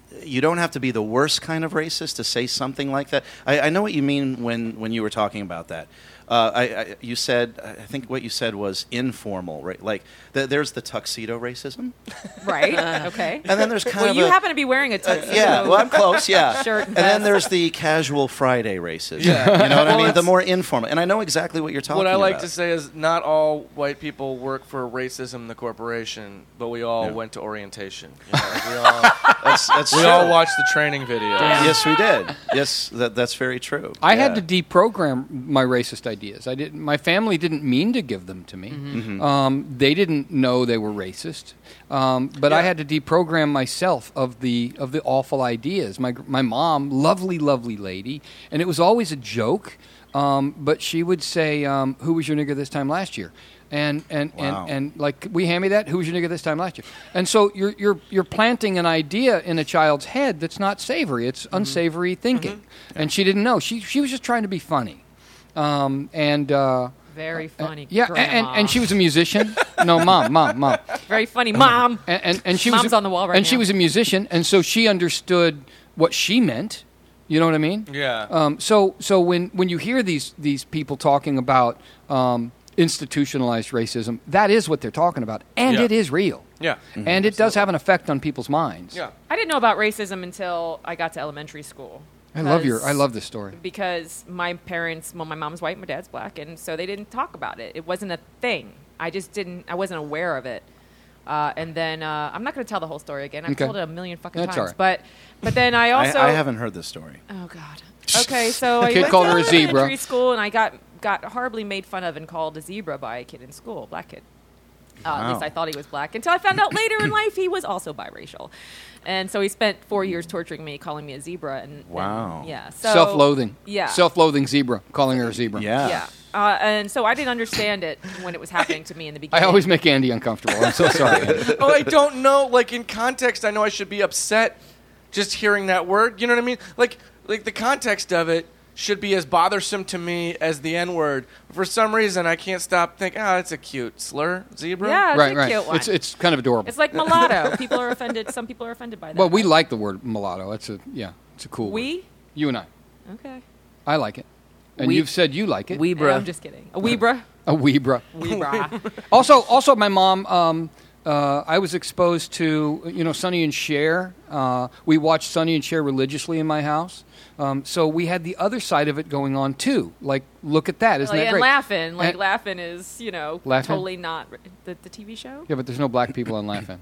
you don't have to be the worst kind of racist to say something like that. I, I know what you mean when, when you were talking about that. Uh, I, I, you said, I think what you said was informal, right? Like, th- there's the tuxedo racism. Right. Okay. And then there's kind well, of you a, happen to be wearing a uh, tuxedo. yeah, well, I'm close, yeah. Shirt and and then vest. there's the casual Friday racism. Yeah. You know what Well, I mean? The it's- more informal. And I know exactly what you're talking What about. I like to say is not all white people work for Racism the Corporation, but we all Yeah. went to orientation. You know, we all, That's, that's we true. all watched the training video. Yes, we did. Yes, that, that's very true. I Yeah. had to deprogram my racist ideas. I didn't. My family didn't mean to give them to me. Mhm. Um, they didn't know they were racist, um, but I Yeah. had to deprogram myself of the of the awful ideas. My gr- my mom, lovely, lovely lady, and it was always a joke. Um, but she would say, um, "Who was your nigger this time last year?" And and, Wow. and and like, we hand me that. Who was your nigger this time last year? And so you're you're you're planting an idea in a child's head that's not savory. It's unsavory thinking. And she didn't know. She she was just trying to be funny. Um, and uh, Very funny. yeah, and, and Grandma. and she was a musician. No, mom, mom, mom. Very funny, mom. And and, and she Mom's was a, on the wall right And she now. was a musician, and so she understood what she meant. You know what I mean? Yeah. Um, so so when, when you hear these these people talking about um, institutionalized racism, that is what they're talking about, and Yeah. it is real, Yeah. and it does have an effect on people's minds. Yeah. I didn't know about racism until I got to elementary school. I love your I Because- love this story. Because my parents, well, my mom's white, my dad's black, and so they didn't talk about it. It wasn't a thing. I just didn't. I wasn't aware of it. Uh, and then uh, I'm not going to tell the whole story again. I've Okay. told it a million fucking That's times. all right. But but then I I, also I haven't heard this story. Oh God. Okay, so The I kid went called to her a zebra. elementary school, and I got got horribly made fun of and called a zebra by a kid in school, black kid. Uh, At least Wow. I thought he was black until I found out later in life he was also biracial, and so he spent four years torturing me, calling me a zebra. And, and Wow. yeah, so Self-loathing. Yeah, Self-loathing zebra, calling her a zebra. Yeah. yeah. Uh, and so I didn't understand it when it was happening to me in the beginning. I always make Andy uncomfortable. I'm so sorry, Andy. Oh, I don't know. Like, in context, I know I should be upset just hearing that word. You know what I mean? Like, like the context of it should be as bothersome to me as the N word. For some reason, I can't stop thinking, oh, it's a cute slur, zebra. Yeah, it's right, a right. cute one. It's it's kind of adorable. It's like mulatto. People are offended. Some people are offended by that. Well, we like the word mulatto. It's a yeah, it's a cool. We? word. You and I. Okay. I like it, and We- you've said you like it. Weebra. I'm just kidding. A weebra. a weebra. Weebra. Also, also, my mom. Um, uh, I was exposed to you know Sonny and Cher. Uh, we watched Sonny and Cher religiously in my house. Um, so we had the other side of it going on too. Like, look at that, isn't Like, that and great? laughing, like And- laughing is, you know, Laugh-In? totally not the, the T V show. Yeah, but there's no black people on Laugh-In.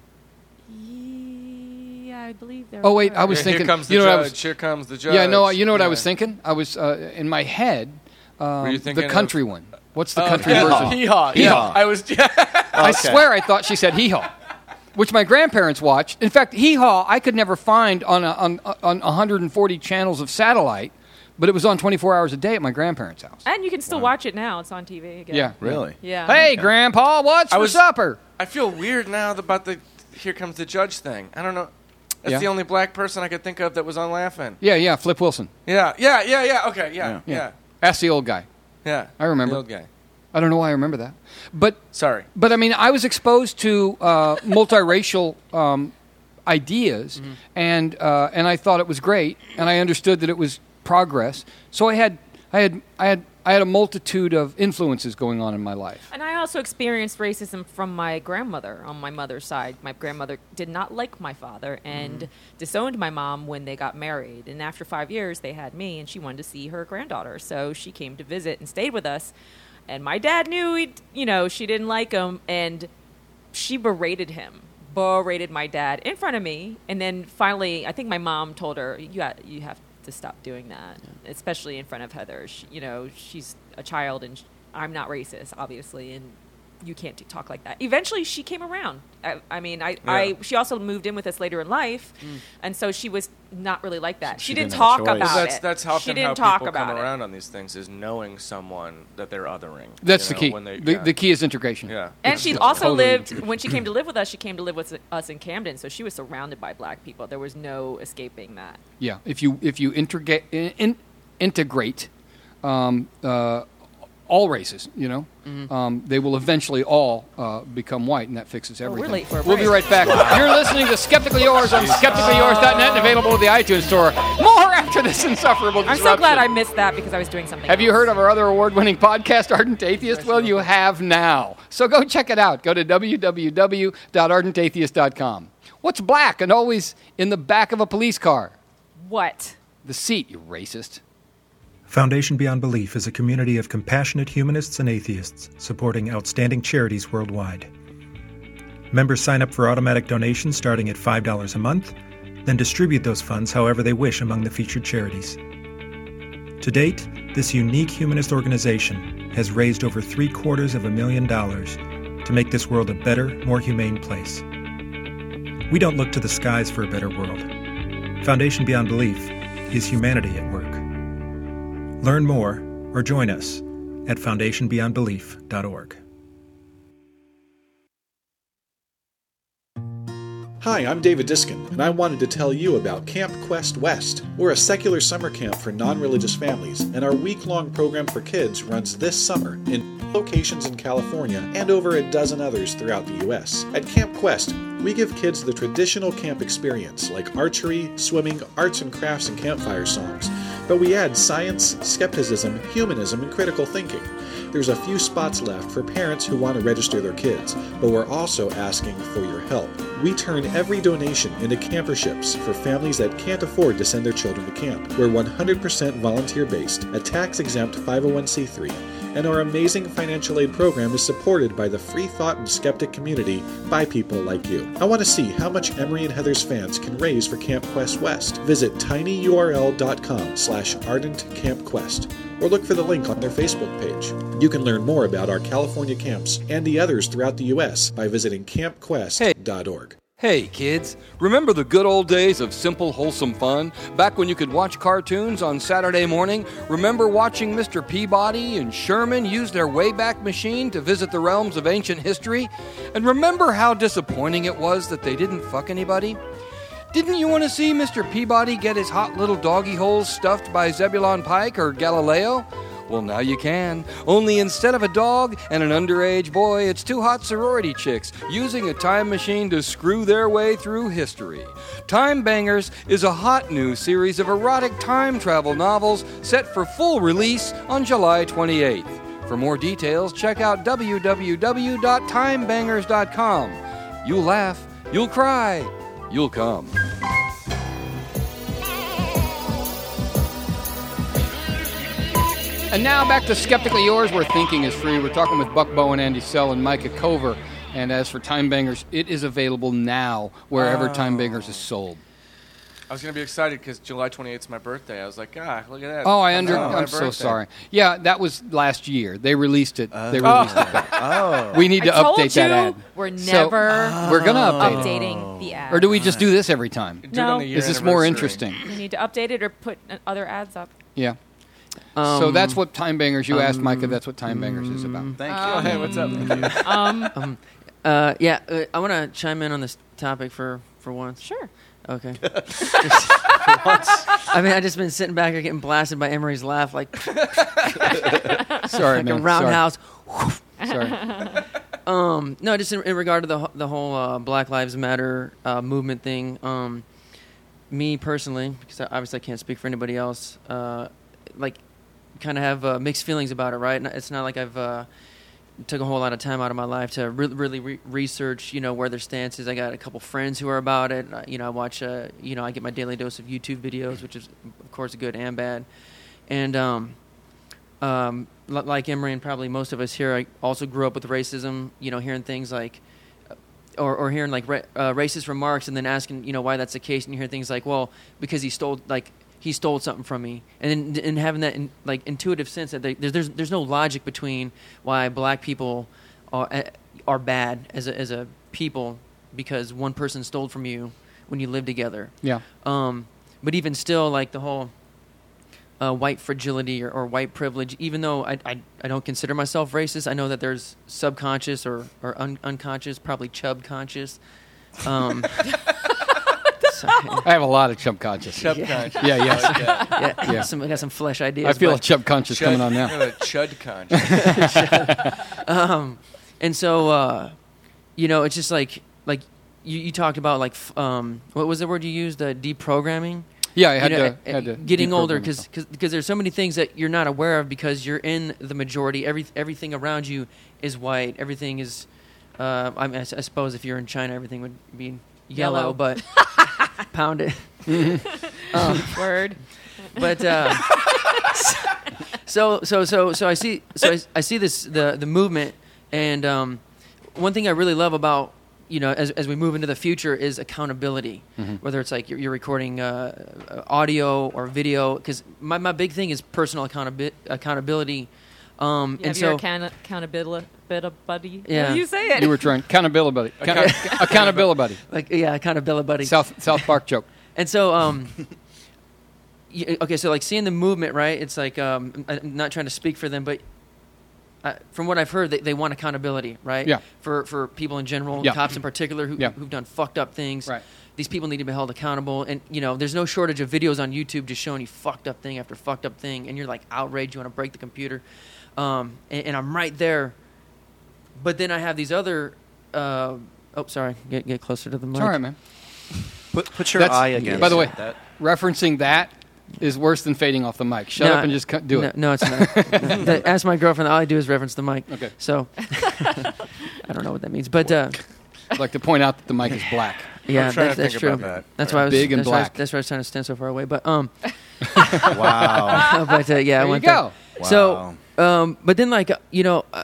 Yeah, I believe there. Oh wait, were. I was Here thinking. comes the you know judge. what I was, Here comes the judge. Yeah, no, you know what I Yeah. was thinking? I was uh, in my head. Um, Were you the thinking country of- one. What's the Oh, country yeah. version? Hee-haw. Hee-haw. Yeah. I was. Yeah. I Okay. swear I thought she said hee haw, which my grandparents watched. In fact, hee haw I could never find on a, on on one hundred forty channels of satellite, but it was on twenty-four hours a day at my grandparents' house. And you can still watch it now. It's on T V again. Yeah, Really? Yeah. Hey, Grandpa, what's I for was- supper? I feel weird now about the "Here Comes the Judge" thing. I don't know. That's Yeah. the only black person I could think of that was on Laughing. Yeah, yeah, Flip Wilson. Yeah, yeah, yeah, yeah. Okay, yeah, Yeah. yeah, yeah. That's the old guy. yeah. I remember. The old guy. I don't know why I remember that, but Sorry. But I mean, I was exposed to uh, multiracial um, ideas, Mm-hmm. and uh, and I thought it was great, and I understood that it was progress. So I had I had I had I had a multitude of influences going on in my life. And I also experienced racism from my grandmother on my mother's side. My grandmother did not like my father and Mm-hmm. disowned my mom when they got married. And after five years, they had me, and she wanted to see her granddaughter. So she came to visit and stayed with us. And my dad knew, he'd, you know, she didn't like him, and she berated him, berated my dad in front of me. And then finally, I think my mom told her, "You got, you have to stop doing that, especially in front of Heather. She, you know, she's a child, and sh- I'm not racist, obviously, and you can't t- talk like that." Eventually, she came around. I, I mean, I, I, Yeah. she also moved in with us later in life, and so she was not really like that. She, She didn't didn't have a talk choice. about that's it. that's she often didn't how talk people about come it. around on these things is knowing someone that they're othering. That's you the know, key. when they- the, yeah. the key is integration. Yeah. And she It's also totally lived, true. when she came to live with us, she came to live with us in Camden, so she was surrounded by black people. There was no escaping that. Yeah, if you if you integrate in, integrate um, uh, all races, you know. Mm-hmm. Um, they will eventually all uh, become white, and that fixes we're everything. late for a We'll be break. right back. You're listening to Skeptically Yours on skeptically yours dot net and available at the iTunes Store. More after this insufferable I'm disruption. so glad I missed that because I was doing something Have you else. heard of our other award-winning podcast, Ardent Atheist? Well, you have now. So go check it out. Go to w w w dot ardent atheist dot com. What's black and always in the back of a police car? What? The seat, you racist. Foundation Beyond Belief is a community of compassionate humanists and atheists supporting outstanding charities worldwide. Members sign up for automatic donations starting at five dollars a month, then distribute those funds however they wish among the featured charities. To date, this unique humanist organization has raised over three quarters of a million dollars to make this world a better, more humane place. We don't look to the skies for a better world. Foundation Beyond Belief is humanity at work. Learn more or join us at foundation beyond belief dot org. Hi, I'm David Diskin, and I wanted to tell you about Camp Quest West. We're a secular summer camp for non-religious families, and our week-long program for kids runs this summer in locations in California and over a dozen others throughout the U S. At Camp Quest, we give kids the traditional camp experience, like archery, swimming, arts and crafts, and campfire songs, but we add science, skepticism, humanism, and critical thinking. There's a few spots left for parents who want to register their kids, but we're also asking for your help. We turn every donation into camperships for families that can't afford to send their children to camp. We're one hundred percent volunteer-based, a tax-exempt five oh one c three, and our amazing financial aid program is supported by the free thought and skeptic community by people like you. I want to see how much Emery and Heather's fans can raise for Camp Quest West. Visit tinyurl.com slash ardentcampquest or look for the link on their Facebook page. You can learn more about our California camps and the others throughout the U S by visiting camp quest dot org. Hey, kids, remember the good old days of simple, wholesome fun? Back when you could watch cartoons on Saturday morning? Remember watching Mister Peabody and Sherman use their Wayback Machine to visit the realms of ancient history? And remember how disappointing it was that they didn't fuck anybody? Didn't you want to see Mister Peabody get his hot little doggy holes stuffed by Zebulon Pike or Galileo? Well, now you can. Only instead of a dog and an underage boy, it's two hot sorority chicks using a time machine to screw their way through history. Time Bangers is a hot new series of erotic time travel novels set for full release on July twenty-eighth. For more details, check out w w w dot time bangers dot com. You'll laugh, you'll cry, you'll come. And now back to Skeptically Yours, where thinking is free. We're talking with Buck Bowen, Andy Sell, and Micah Cover. And as for Time Bangers, it is available now wherever Oh. Time Bangers is sold. I was going to be excited because July twenty-eighth is my birthday. I was like, ah, look at that. Oh, I under. Oh, my I'm so birthday. sorry. Yeah, that was last year. They released it. They released it back. Oh. We need to I told update you that ad. we're So, never we're gonna update it. updating the ad. Or do we just do this every time? Do it No. on the year Is this more anniversary. interesting? We need to update it or put uh, other ads up. Yeah. Um, so that's what Time Bangers. You asked Micah. That's what Time Bangers is about. Thank you. Oh, hey, what's up? Um, Uh, yeah, uh, I want to chime in on this topic for, for once. sure. Okay. Just for once. I mean, I just been sitting back here getting blasted by Emery's laugh, like Sorry, like man. a roundhouse. Sorry. Sorry. Um, no, just in, in regard to the wh- the whole uh, Black Lives Matter uh, movement thing. Um, me personally, because I, obviously I can't speak for anybody else, uh, like kind of have uh, mixed feelings about it. Right? It's not like I've uh, took a whole lot of time out of my life to re- really re- research, you know, where their stance is. I got a couple friends who are about it. Uh, you know, I watch, uh, you know, I get my daily dose of YouTube videos, which is of course good and bad. And um, um, l- like Emery and probably most of us here, I also grew up with racism. You know, hearing things like, or, or hearing like ra- uh, racist remarks, and then asking, you know, why that's the case, and you hear things like, well, because he stole, like he stole something from me, and then and having that in, like intuitive sense that they, there's, there's there's no logic between why black people are uh, are bad as a as a people because one person stole from you when you live together. Yeah. Um, but even still, like the whole uh, white fragility or, or white privilege, even though I, I, I don't consider myself racist, I know that there's subconscious or, or un- unconscious, probably chub conscious. Um, I have a lot of chub conscious. Chub conscious. Yeah, yes. I like that. Yeah, Yeah. Some, I got some flesh ideas. I feel but- a chub conscious coming on now. Chud, chud conscious. um, and so uh, you know, it's just like like you, you talked about like f- um, what was the word you used? Uh, deprogramming. Yeah, I had You know, to. uh, had to getting older deprogram because because there's so many things that you're not aware of because you're in the majority. Every everything around you is white. Everything is. Uh, I, mean, I, s- I suppose if you're in China, everything would be yellow, Yellow. but pound it. um, Word. but uh, so so so so I see so I, I see this the the movement, and um, one thing I really love about you know as as we move into the future is accountability. Mm-hmm. Whether it's like you're, you're recording uh, audio or video, because my my big thing is personal accountabi- accountability. Um, You and have so your account- accountability buddy. Yeah. How do you say it? You were trying accountability buddy. Account- accountability buddy. like yeah, accountability buddy. South South Park joke. And so, um, y- okay, so like seeing the movement, right? It's like um, I'm not trying to speak for them, but uh, from what I've heard, they, they want accountability, right? Yeah. For for people in general, Yeah. cops in particular, who, Yeah. who've done fucked up things. Right. These people need to be held accountable, and you know, there's no shortage of videos on YouTube just showing you fucked up thing after fucked up thing, and you're like outraged, you want to break the computer, um, and, and I'm right there. But then I have these other. Uh, oh, sorry. Get get closer to the mic. It's all right, man. Put, put your That's- eye against By the way, that. referencing that is worse than fading off the mic. Shut No, up and just cu- do no, it. No, it's not. That- ask my girlfriend. All I do is reference the mic. Okay. So I don't know what that means, but uh, I'd like to point out that the mic is black. yeah, I'm trying that's, to that's think true. about that. That's why I was Big and that's why I was- black. that's why I was trying to stand so far away. But um, Wow. but uh, yeah, I There you went go. there. So um, but then like uh, you know. Uh,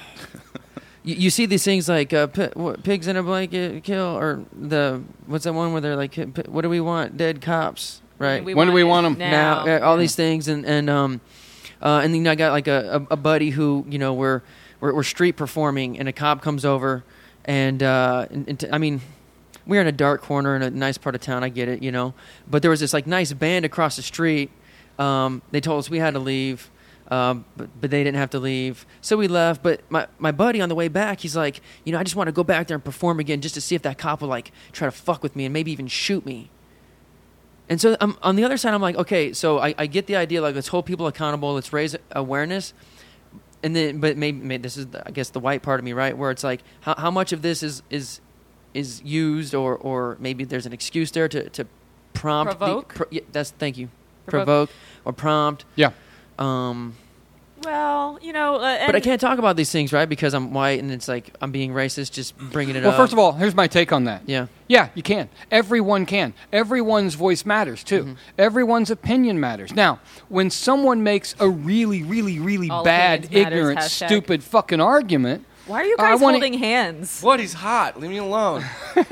You, you see these things like uh, pi- what, pigs in a blanket kill, or the what's that one where they're like, "Pi- what do we want? Dead cops, right? When do we it want 'em? Now. now, uh, all these things, and and um, uh, and then I got like a, a, a buddy who you know we're, we're we're street performing, and a cop comes over, and uh, and, and t- I mean, we're in a dark corner in a nice part of town. I get it, you know, but there was this like nice band across the street. Um, they told us we had to leave. Um, but, but they didn't have to leave. So we left. But my, my buddy on the way back, he's like, you know, I just want to go back there and perform again just to see if that cop will, like, try to fuck with me and maybe even shoot me. And so I'm, on the other side, I'm like, okay, so I, I get the idea, like, let's hold people accountable, let's raise awareness. And then, but maybe, maybe this is, I guess, the white part of me, right, where it's like, how, how much of this is is is used, or, or maybe there's an excuse there to, to prompt. Provoke? The, pro, yeah, that's, thank you. Provoke. Provoke or prompt. Yeah. Um, Well, you know, uh, and but I can't talk about these things, right? Because I'm white, and it's like I'm being racist, just bringing it Well, up. first of all, here's my take on that. yeah, Yeah, you can. Everyone can. Everyone's voice matters, too. Mm-hmm. Everyone's opinion matters. Now, when someone makes a really, really, really All bad, opinions matters, ignorant, hashtag. stupid fucking argument, why are you I guys wanna- holding hands? What? He's hot. Leave me alone.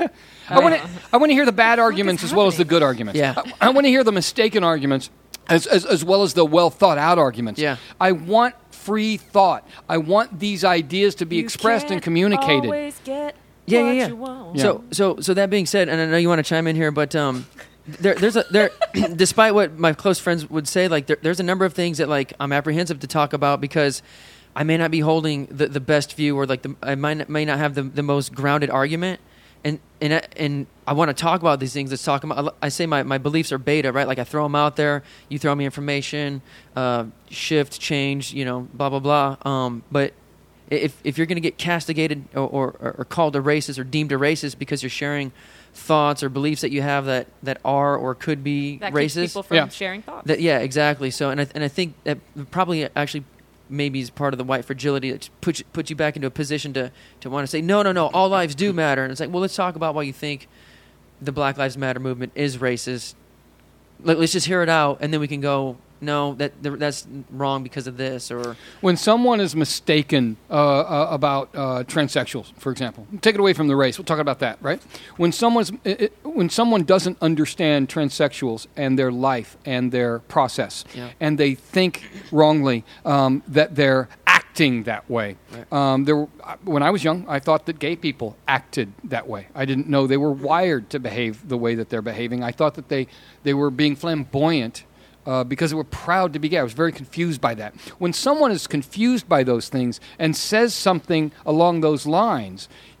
I want to I want to hear the bad arguments as well as the good arguments. Yeah. I, I want to hear the mistaken arguments as, as as well as the well thought out arguments. Yeah. I want free thought. I want these ideas to be You expressed and can't communicated. always get yeah, what yeah, yeah. you want. Yeah. So, so, so that being said, and I know you want to chime in here, but um, there, there's a there, despite what my close friends would say, like there, there's a number of things that like I'm apprehensive to talk about because I may not be holding the, the best view, or like the I might may not have the the most grounded argument. And and I- and I want to talk about these things. Let's talk about. I say my, my beliefs are beta, right? Like I throw them out there. You throw me information, uh, shift, change, you know, blah blah blah. Um, but if if you're going to get castigated or, or or called a racist or deemed a racist because you're sharing thoughts or beliefs that you have that, that are or could be That keeps racist, people from Yeah. sharing thoughts. that yeah, exactly. So and I and I think that probably actually maybe is part of the white fragility that puts put you back into a position to to want to say no, no, no, all lives do matter. And it's like, well, let's talk about why you think the Black Lives Matter movement is racist. Let, let's just hear it out, and then we can go, no, that that's wrong because of this, or When someone is mistaken uh, uh, about uh, transsexuals, for example, take it away from the race. We'll talk about that, right? When someone's it, it- when someone doesn't understand transsexuals and their life and their process, Yeah. and they think wrongly um, that they're acting that way. Right. Um, there, were, when I was young, I thought that gay people acted that way. I didn't know they were wired to behave the way that they're behaving. I thought that they they were being flamboyant. Uh, because they were proud to be gay. I was very confused by that. When someone is confused by those things and says something along those lines,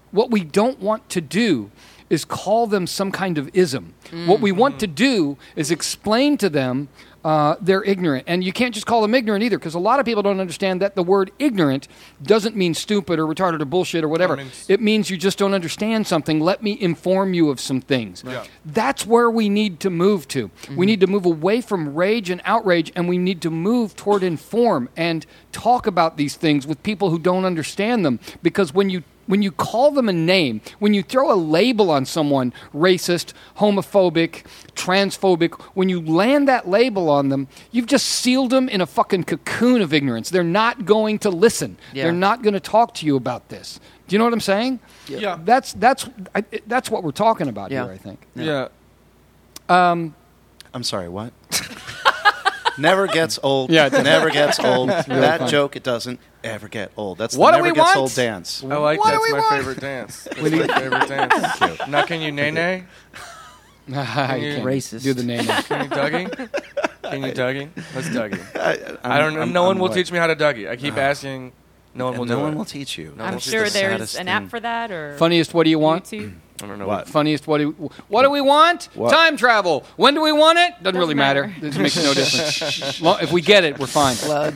What we don't want to do is call them some kind of ism. Mm-hmm. What we want to do is explain to them uh, they're ignorant. And you can't just call them ignorant either, because a lot of people don't understand that the word ignorant doesn't mean stupid or retarded or bullshit or whatever. It means, it means you just don't understand something. Let me inform you of some things. Yeah. That's where we need to move to. Mm-hmm. We need to move away from rage and outrage, and we need to move toward inform and talk about these things with people who don't understand them. Because when you When you call them a name, when you throw a label on someone, racist, homophobic, transphobic, when you land that label on them, you've just sealed them in a fucking cocoon of ignorance. They're not going to listen. Yeah. They're not going to talk to you about this. Do you know what I'm saying? Yeah. yeah. That's that's I, that's what we're talking about Yeah. here, I think. Yeah. Um, I'm sorry, what? Never gets old. Yeah, it doesn't. Never gets old. really that funny. joke, it doesn't ever get old. That's What the do never we gets want? old dance. I like What do that's we my want? favorite dance. That's my favorite dance. Now, can you nay nay? you you- can't Racist. do the name. Can you Dougie? Can you Dougie? Let's Dougie. I, I don't know. I'm- No one I'm will what? teach me how to Dougie. I keep asking. No one will And no do one it. will teach you. No I'm That's sure the there's saddest an thing. app for that or Funniest, what do you want? YouTube. I don't know What? Funniest, what do what do we want? What? Time travel. When do we want it? Doesn't, Doesn't really matter. matter. It makes no difference. Well, if we get it, we're fine. Plug.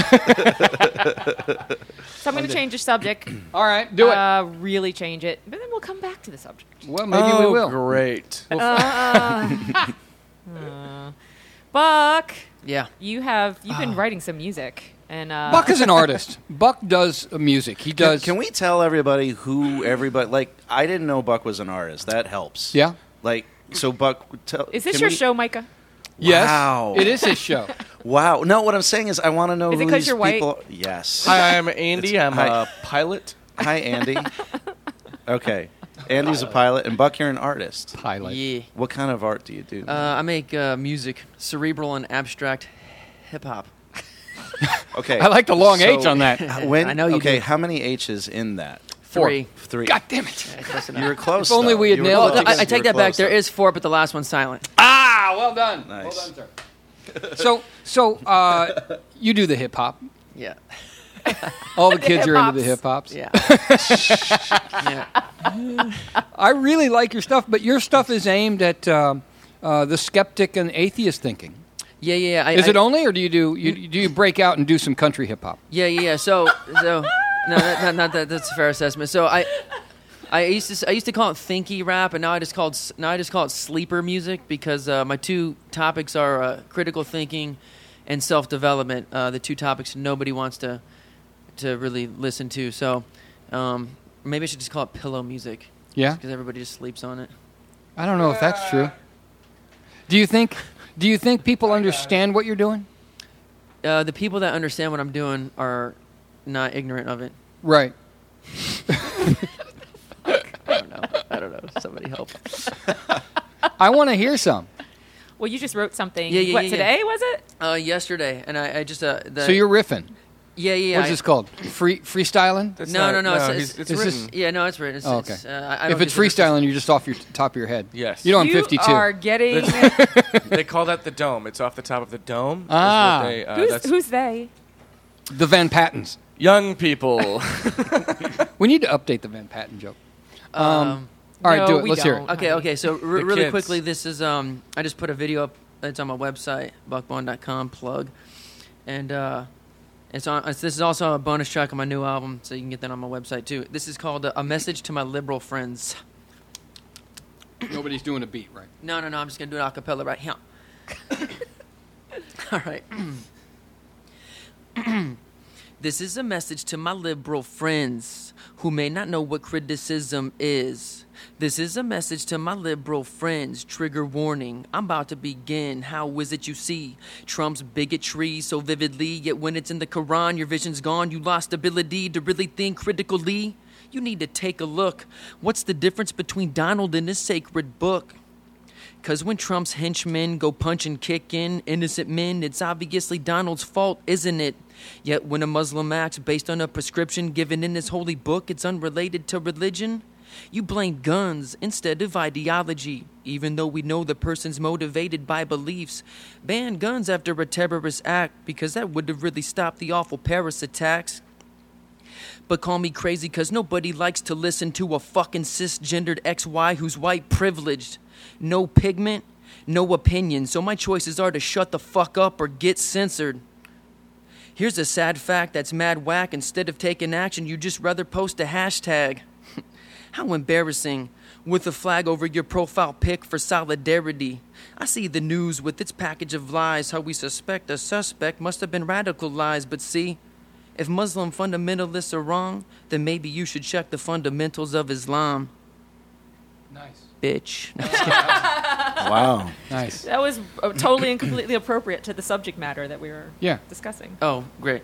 So I'm going to change the subject. All right, do it. Uh, really change it, but then we'll come back to the subject. Well, maybe oh, we will. Great. Uh, uh, Buck, Yeah. you have you've been writing some music, and uh, Buck is an artist. Buck does uh, music. He Can, does. can we tell everybody who everybody, like, I didn't know Buck was an artist. That helps. Yeah. Like, so Buck, tell. is this can your we- show, Micah? Yes. Wow. It is his show. Wow. No, what I'm saying is I want to know Is it who 'cause these you're white? people. Yes. Hi, I'm Andy. I'm Hi. a pilot. Hi, Andy. Okay. Andy's a pilot, and Buck, you're an artist. Pilot. Yeah. What kind of art do you do? Uh, I make uh, music, cerebral and abstract hip hop. okay. I like the long so H on that. When, I know you Okay, do. how many H's in that? Three. Three. God damn it. Yeah, close enough. You were close. If only though. we had You were nailed Oh, it. no, close. I, I You take were that back. close, There though. is four, but the last one's silent. Ah, well done. Nice. Well done, sir. So, so uh, you do the hip hop. Yeah. All the kids are into the hip hip-hops. hops. Yeah. yeah. I really like your stuff, but your stuff is aimed at uh, uh, the skeptic and atheist thinking. Yeah, yeah. I, Is I, it only, or do you do you do you break out and do some country hip hop? Yeah, yeah. yeah. So, so no, that, not, not that. That's a fair assessment. So I, I used to I used to call it thinky rap, and now I just called now I just call it sleeper music because uh, my two topics are uh, critical thinking and self development. Uh, the two topics nobody wants to to really listen to. So um, maybe I should just call it pillow music. Yeah, because everybody just sleeps on it. I don't know if that's true. Do you think do you think people understand what you're doing? Uh, the people that understand what I'm doing are not ignorant of it. Right. I don't know. I don't know. Somebody help. I want to hear some. Well, you just wrote something. Yeah, yeah, what yeah, today was it? Uh, yesterday, and I, I just uh. The, So you're riffing. yeah, yeah. What's I- this called? Free freestyling? That's No, not- no, no, it's- he's- it's- it's is this- written. Yeah, no, it's written. It's, Oh, okay. It's, uh, I- I If don't it's use it as- freestyling, you're just off your t- top of your head. Yes. You know I'm you fifty-two. are getting. They call that the dome. It's off the top of the dome. That's what Ah. they, uh, who's, that's who's they? The Van Pattens. young people. We need to update the Van Patten joke. Um, All right, No, do it. we Let's hear it. don't. okay, okay. So r- The really kids. quickly, this is um. I just put a video up. It's on my website, buckbone dot com. Plug, and uh, it's on. It's, this is also a bonus track on my new album, so you can get that on my website too. This is called uh, "A Message to My Liberal Friends." Nobody's doing a beat, right? No, no, no. I'm just gonna do it a cappella right here. All right. This is a message to my liberal friends who may not know what criticism is. This is a message to my liberal friends. Trigger warning. I'm about to begin. How is it you see Trump's bigotry so vividly? Yet when it's in the Quran, your vision's gone. You lost ability to really think critically. You need to take a look. What's the difference between Donald and his sacred book? Cause when Trump's henchmen go punch and kick in innocent men, it's obviously Donald's fault, isn't it? Yet when a Muslim acts based on a prescription given in his holy book, it's unrelated to religion. You blame guns instead of ideology, even though we know the person's motivated by beliefs. Ban guns after a terrorist act, because that would have really stopped the awful Paris attacks. But call me crazy cause nobody likes to listen to a fucking cisgendered X Y who's white privileged. No pigment, no opinion, so my choices are to shut the fuck up or get censored. Here's a sad fact that's mad whack. Instead of taking action, you just rather post a hashtag. How embarrassing. With a flag over your profile pic for solidarity. I see the news with its package of lies. How we suspect a suspect must have been radicalized. But see, if Muslim fundamentalists are wrong, then maybe you should check the fundamentals of Islam. Nice. Bitch. Wow. Nice. That was uh, totally and completely appropriate to the subject matter that we were Yeah. discussing. Oh, great.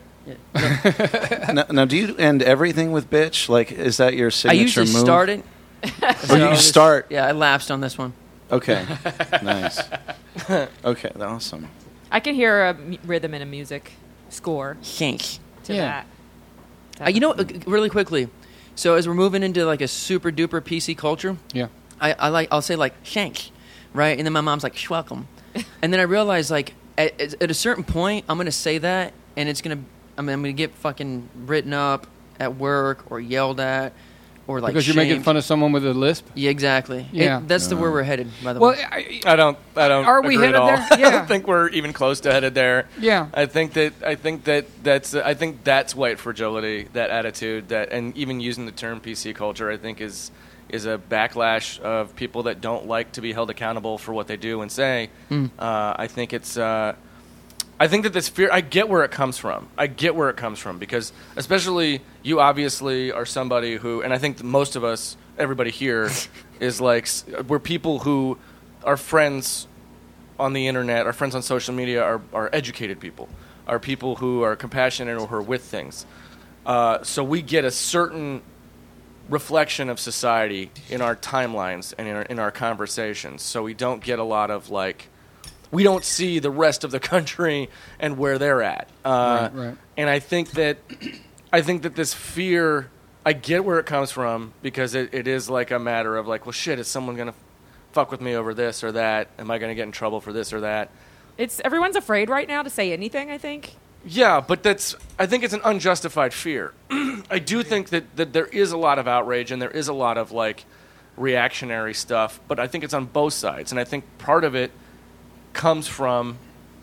Yeah. now, now, do you end everything with bitch? Like, is that your I signature usually move? start it. Or So you just- start. Yeah, I lapsed on this one. Okay. Nice. Okay, awesome. I can hear a m- rhythm in a music score Thanks. to Yeah. that. Uh, you know, uh, really quickly. So as we're moving into like a super duper P C culture, Yeah. I, I like I'll say like shank, right? And then my mom's like schwelcome, and then I realize like at, at a certain point I'm gonna say that, and it's gonna I mean, I'm gonna get fucking written up at work or yelled at, or like Because you're making shamed. fun of someone with a lisp? Yeah, exactly. Yeah. It, that's the where we're headed. By the Well, way. I, I don't. I don't. Are we agree headed at all. there? I Yeah. don't think we're even close to headed there. Yeah. I think that. I think that that's. I think that's white fragility. That attitude. That and even using the term P C culture, I think is is a backlash of people that don't like to be held accountable for what they do and say. Mm. Uh, I think it's. Uh, I think that this fear, I get where it comes from. I get where it comes from because, especially you, obviously are somebody who, and I think that most of us, everybody here, is like s- we're people who are friends on the internet, our friends on social media are are educated people, are people who are compassionate or who are with things. Uh, so we get a certain reflection of society in our timelines and in our, in our conversations. So we don't get a lot of like. We don't see the rest of the country and where they're at. Uh, Right, right. And I think that I think that this fear, I get where it comes from because it, it is like a matter of like, well, shit, is someone going to fuck with me over this or that? Am I going to get in trouble for this or that? It's everyone's afraid right now to say anything, I think. Yeah, but that's. I think it's an unjustified fear. I do think that, that there is a lot of outrage and there is a lot of like reactionary stuff, but I think it's on both sides. And I think part of it comes from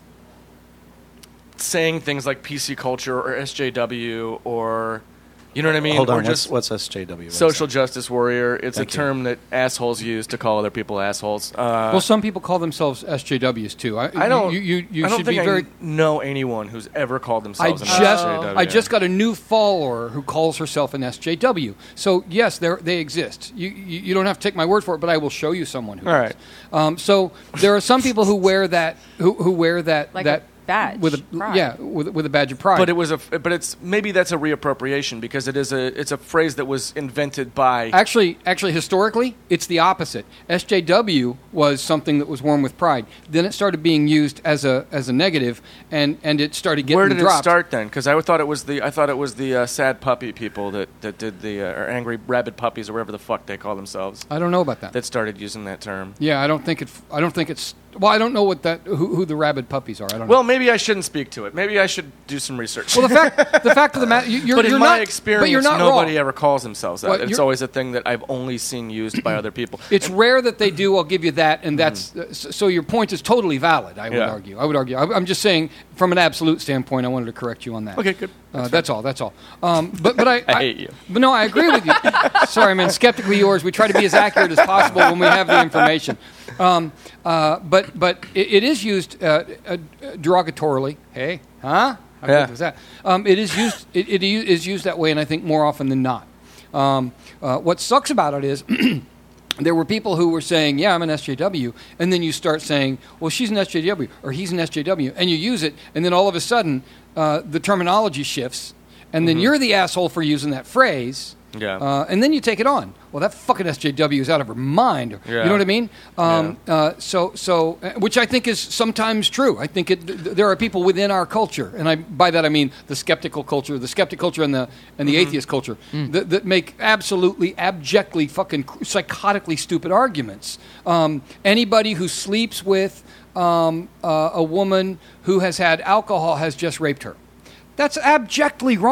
saying things like P C culture or S J W or, you know what I mean? Hold or on, just what's, what's S J W? What is social that? justice warrior. It's Thank a you. term that assholes use to call other people assholes. Uh, Well, some people call themselves S J Ws too. I, I don't. You, you, you I don't should think be very. I know anyone who's ever called I themselves an just, S J W. I just got a new follower who calls herself an S J W. So yes, they they exist. You, you you don't have to take my word for it, but I will show you someone who. All does. Um, so there are some people who wear that who, who wear that Like that a badge, with a pride. yeah with with a badge of pride. But it was a. But it's maybe that's a reappropriation because it is a. It's a phrase that was invented by. Actually, actually, historically, it's the opposite. S J W was something that was worn with pride. Then it started being used as a as a negative, and, and it started getting Where did dropped. it start then? Because I thought it was the I thought it was the uh, sad puppy people that, that did the uh, or angry rabid puppies or whatever the fuck they call themselves I don't know about that. that started using that term. Yeah, I don't think it. I don't think it's. Well, I don't know what that who, who the rabid puppies are. I don't know. Well, maybe I shouldn't speak to it. Maybe I should do some research. Well, the fact the fact of the matter, you, you're, but in you're my not, experience, but you're not nobody wrong. ever calls themselves that. Well, It's you're- always a thing that I've only seen used by other people. It's rare that they do. I'll give you that, and that's uh, so so your point is totally valid. I would Yeah. argue. I would argue. I, I'm just saying, from an absolute standpoint, I wanted to correct you on that. Okay, good. Uh, that's all. That's all. Um, but but I, I hate you. But no, I agree with you. Sorry, man. Skeptically yours. We try to be as accurate as possible when we have the information. Um, uh, but but it, it is used uh, uh, derogatorily. Hey, huh? How Yeah. good was that? Um, it is used. It, it u- is used that way, and I think more often than not. Um, uh, what sucks about it is. There were people who were saying, yeah, I'm an S J W, and then you start saying, well, she's an S J W, or he's an S J W, and you use it, and then all of a sudden, uh, the terminology shifts, and then you're the asshole for using that phrase, Yeah. uh, and then you take it on. Well, that fucking S J W is out of her mind. Yeah. You know what I mean? Um, uh, so, so, uh, which I think is sometimes true. I think it, th- there are people within our culture, and I, by that I mean the skeptical culture, the skeptic culture, and the and the atheist culture that, that make absolutely, abjectly, fucking psychotically stupid arguments. Um, anybody who sleeps with um, uh, a woman who has had alcohol has just raped her. That's abjectly wrong.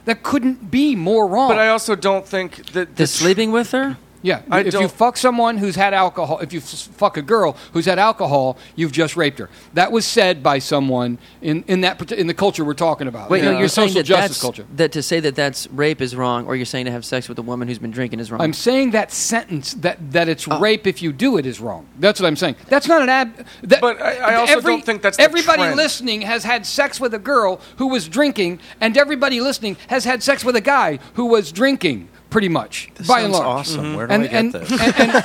That couldn't be more wrong. But I also don't think that The the sleeping with her? Yeah, I if you don't- fuck someone who's had alcohol, if you f- fuck a girl who's had alcohol, you've just raped her. That was said by someone in, in that parti- in the culture we're talking about. Wait, in no, the you're saying social that justice that's, culture. that to say that that's rape is wrong, or you're saying to have sex with a woman who's been drinking is wrong? I'm saying that sentence that, that it's Oh. rape if you do it is wrong. That's what I'm saying. That's not an ab. That, But I- I also don't think that's the everybody trend. listening has had sex with a girl who was drinking, and everybody listening has had sex with a guy who was drinking. Pretty much, This by sounds and large. awesome. Where do And- I get and- this? and- and-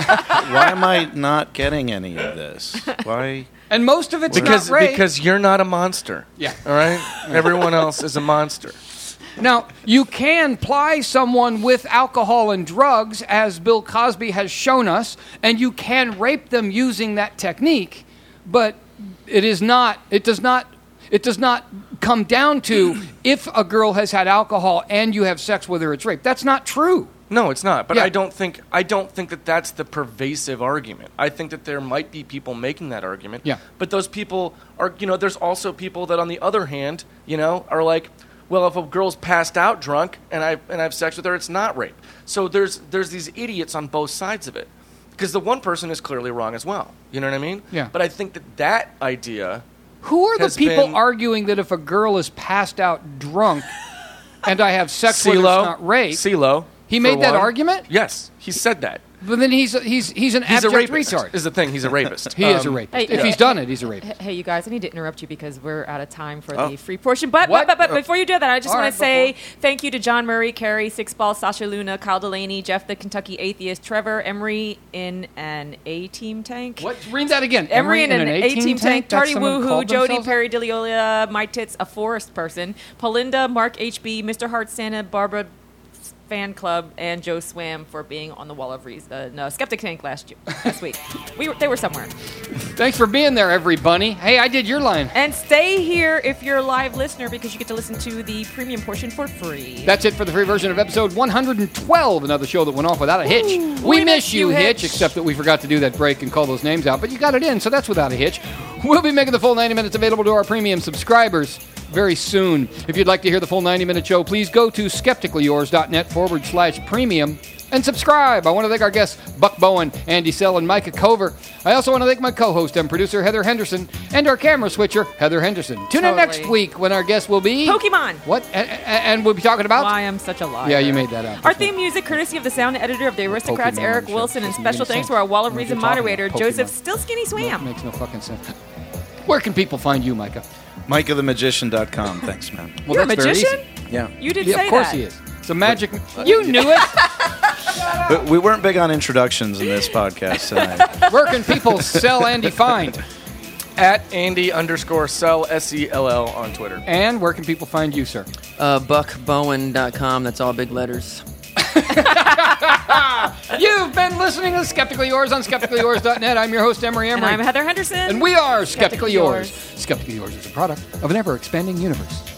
Why am I not getting any of this? Why? And most of it's because not rape. because you're not a monster. Yeah. All right. Everyone else is a monster. Now, you can ply someone with alcohol and drugs, as Bill Cosby has shown us, and you can rape them using that technique, but it is not, it does not, it does not come down to if a girl has had alcohol and you have sex with her, it's rape. That's not true. No, it's not. But Yeah. I don't think I don't think that that's the pervasive argument. I think that there might be people making that argument. Yeah. But those people are, you know, there's also people that, on the other hand, you know, are like, well, if a girl's passed out drunk and I and I have sex with her, it's not rape. So there's there's these idiots on both sides of it, because the one person is clearly wrong as well. You know what I mean? Yeah. But I think that that idea. Who are the Has people been- arguing that if a girl is passed out drunk and I have sex with her, it's CeeLo, not rape? CeeLo. He for made that one. argument? Yes, he said that. But then he's he's he's an He's a abject rapist. retard. Is the thing? He's a rapist. He is a Um, rapist. Hey, if yeah. he's done it, he's a rapist. Hey, you guys, I need to interrupt you because we're out of time for Oh. the free portion. But, What? but, but, but before you do that, I just All want right, to say thank you to John Murray, Carrie, Six Ball, Sasha Luna, Kyle Delaney, Jeff the Kentucky Atheist, Trevor Emery in an A-team tank. What? Read that again. Emery in an A-team tank, That's Tardy someone Woohoo, called Jody themselves? Perry Deliola, Mike Tits, a forest person, Palinda, Mark H B, Mister Hart Santa, Barbara Fan Club, and Joe Swam for being on the Wall of Reason, uh, no, Skeptic Tank last year, last week. We were, they were somewhere. Thanks for being there, everybody. Hey, I did your line. And stay here if you're a live listener because you get to listen to the premium portion for free. That's it for the free version of episode one hundred twelve, another show that went off without a hitch. we, miss you, Hitch, except that we forgot to do that break and call those names out, but you got it in, so that's without a hitch. We'll be making the full ninety minutes available to our premium subscribers very soon. If you'd like to hear the full ninety minute show, please go to skeptically yours dot net forward slash premium and subscribe. I want to thank our guests, Buck Bowen, Andy Sell, and Micah Cover. I also want to thank my co-host and producer, Heather Henderson, and our camera switcher, Heather Henderson. Tune in Totally. next week when our guest will be... Pokemon. What? A- a- and we'll be talking about... Why I'm such a liar. Yeah, you made that up. Our theme music, courtesy of the sound editor of the Aristocrats, Pokemon Eric show. Wilson, and Doesn't make special any thanks sense. to our Wall of What Reason you're talking moderator, about, Joseph Pokemon. Still Skinny No, Swam. makes no fucking sense. Where can people find you, Micah? Micah the Magician dot com. Thanks, man. Well, You're a that's very magician? easy. Yeah. You did Yeah, say of course that. he is. It's a magic... You knew it! But we weren't big on introductions in this podcast tonight. Where can people sell Andy find? At Andy underscore Sell S E L L on Twitter. And where can people find you, sir? Uh, buck bowen dot com. That's all big letters. You've been listening to Skeptically Yours on skeptically yours dot net. I'm your host, Emery And Emery. I'm Heather Henderson. And we are Skeptically Skeptically Yours. Yours. Skeptically Yours is a product of an ever-expanding universe.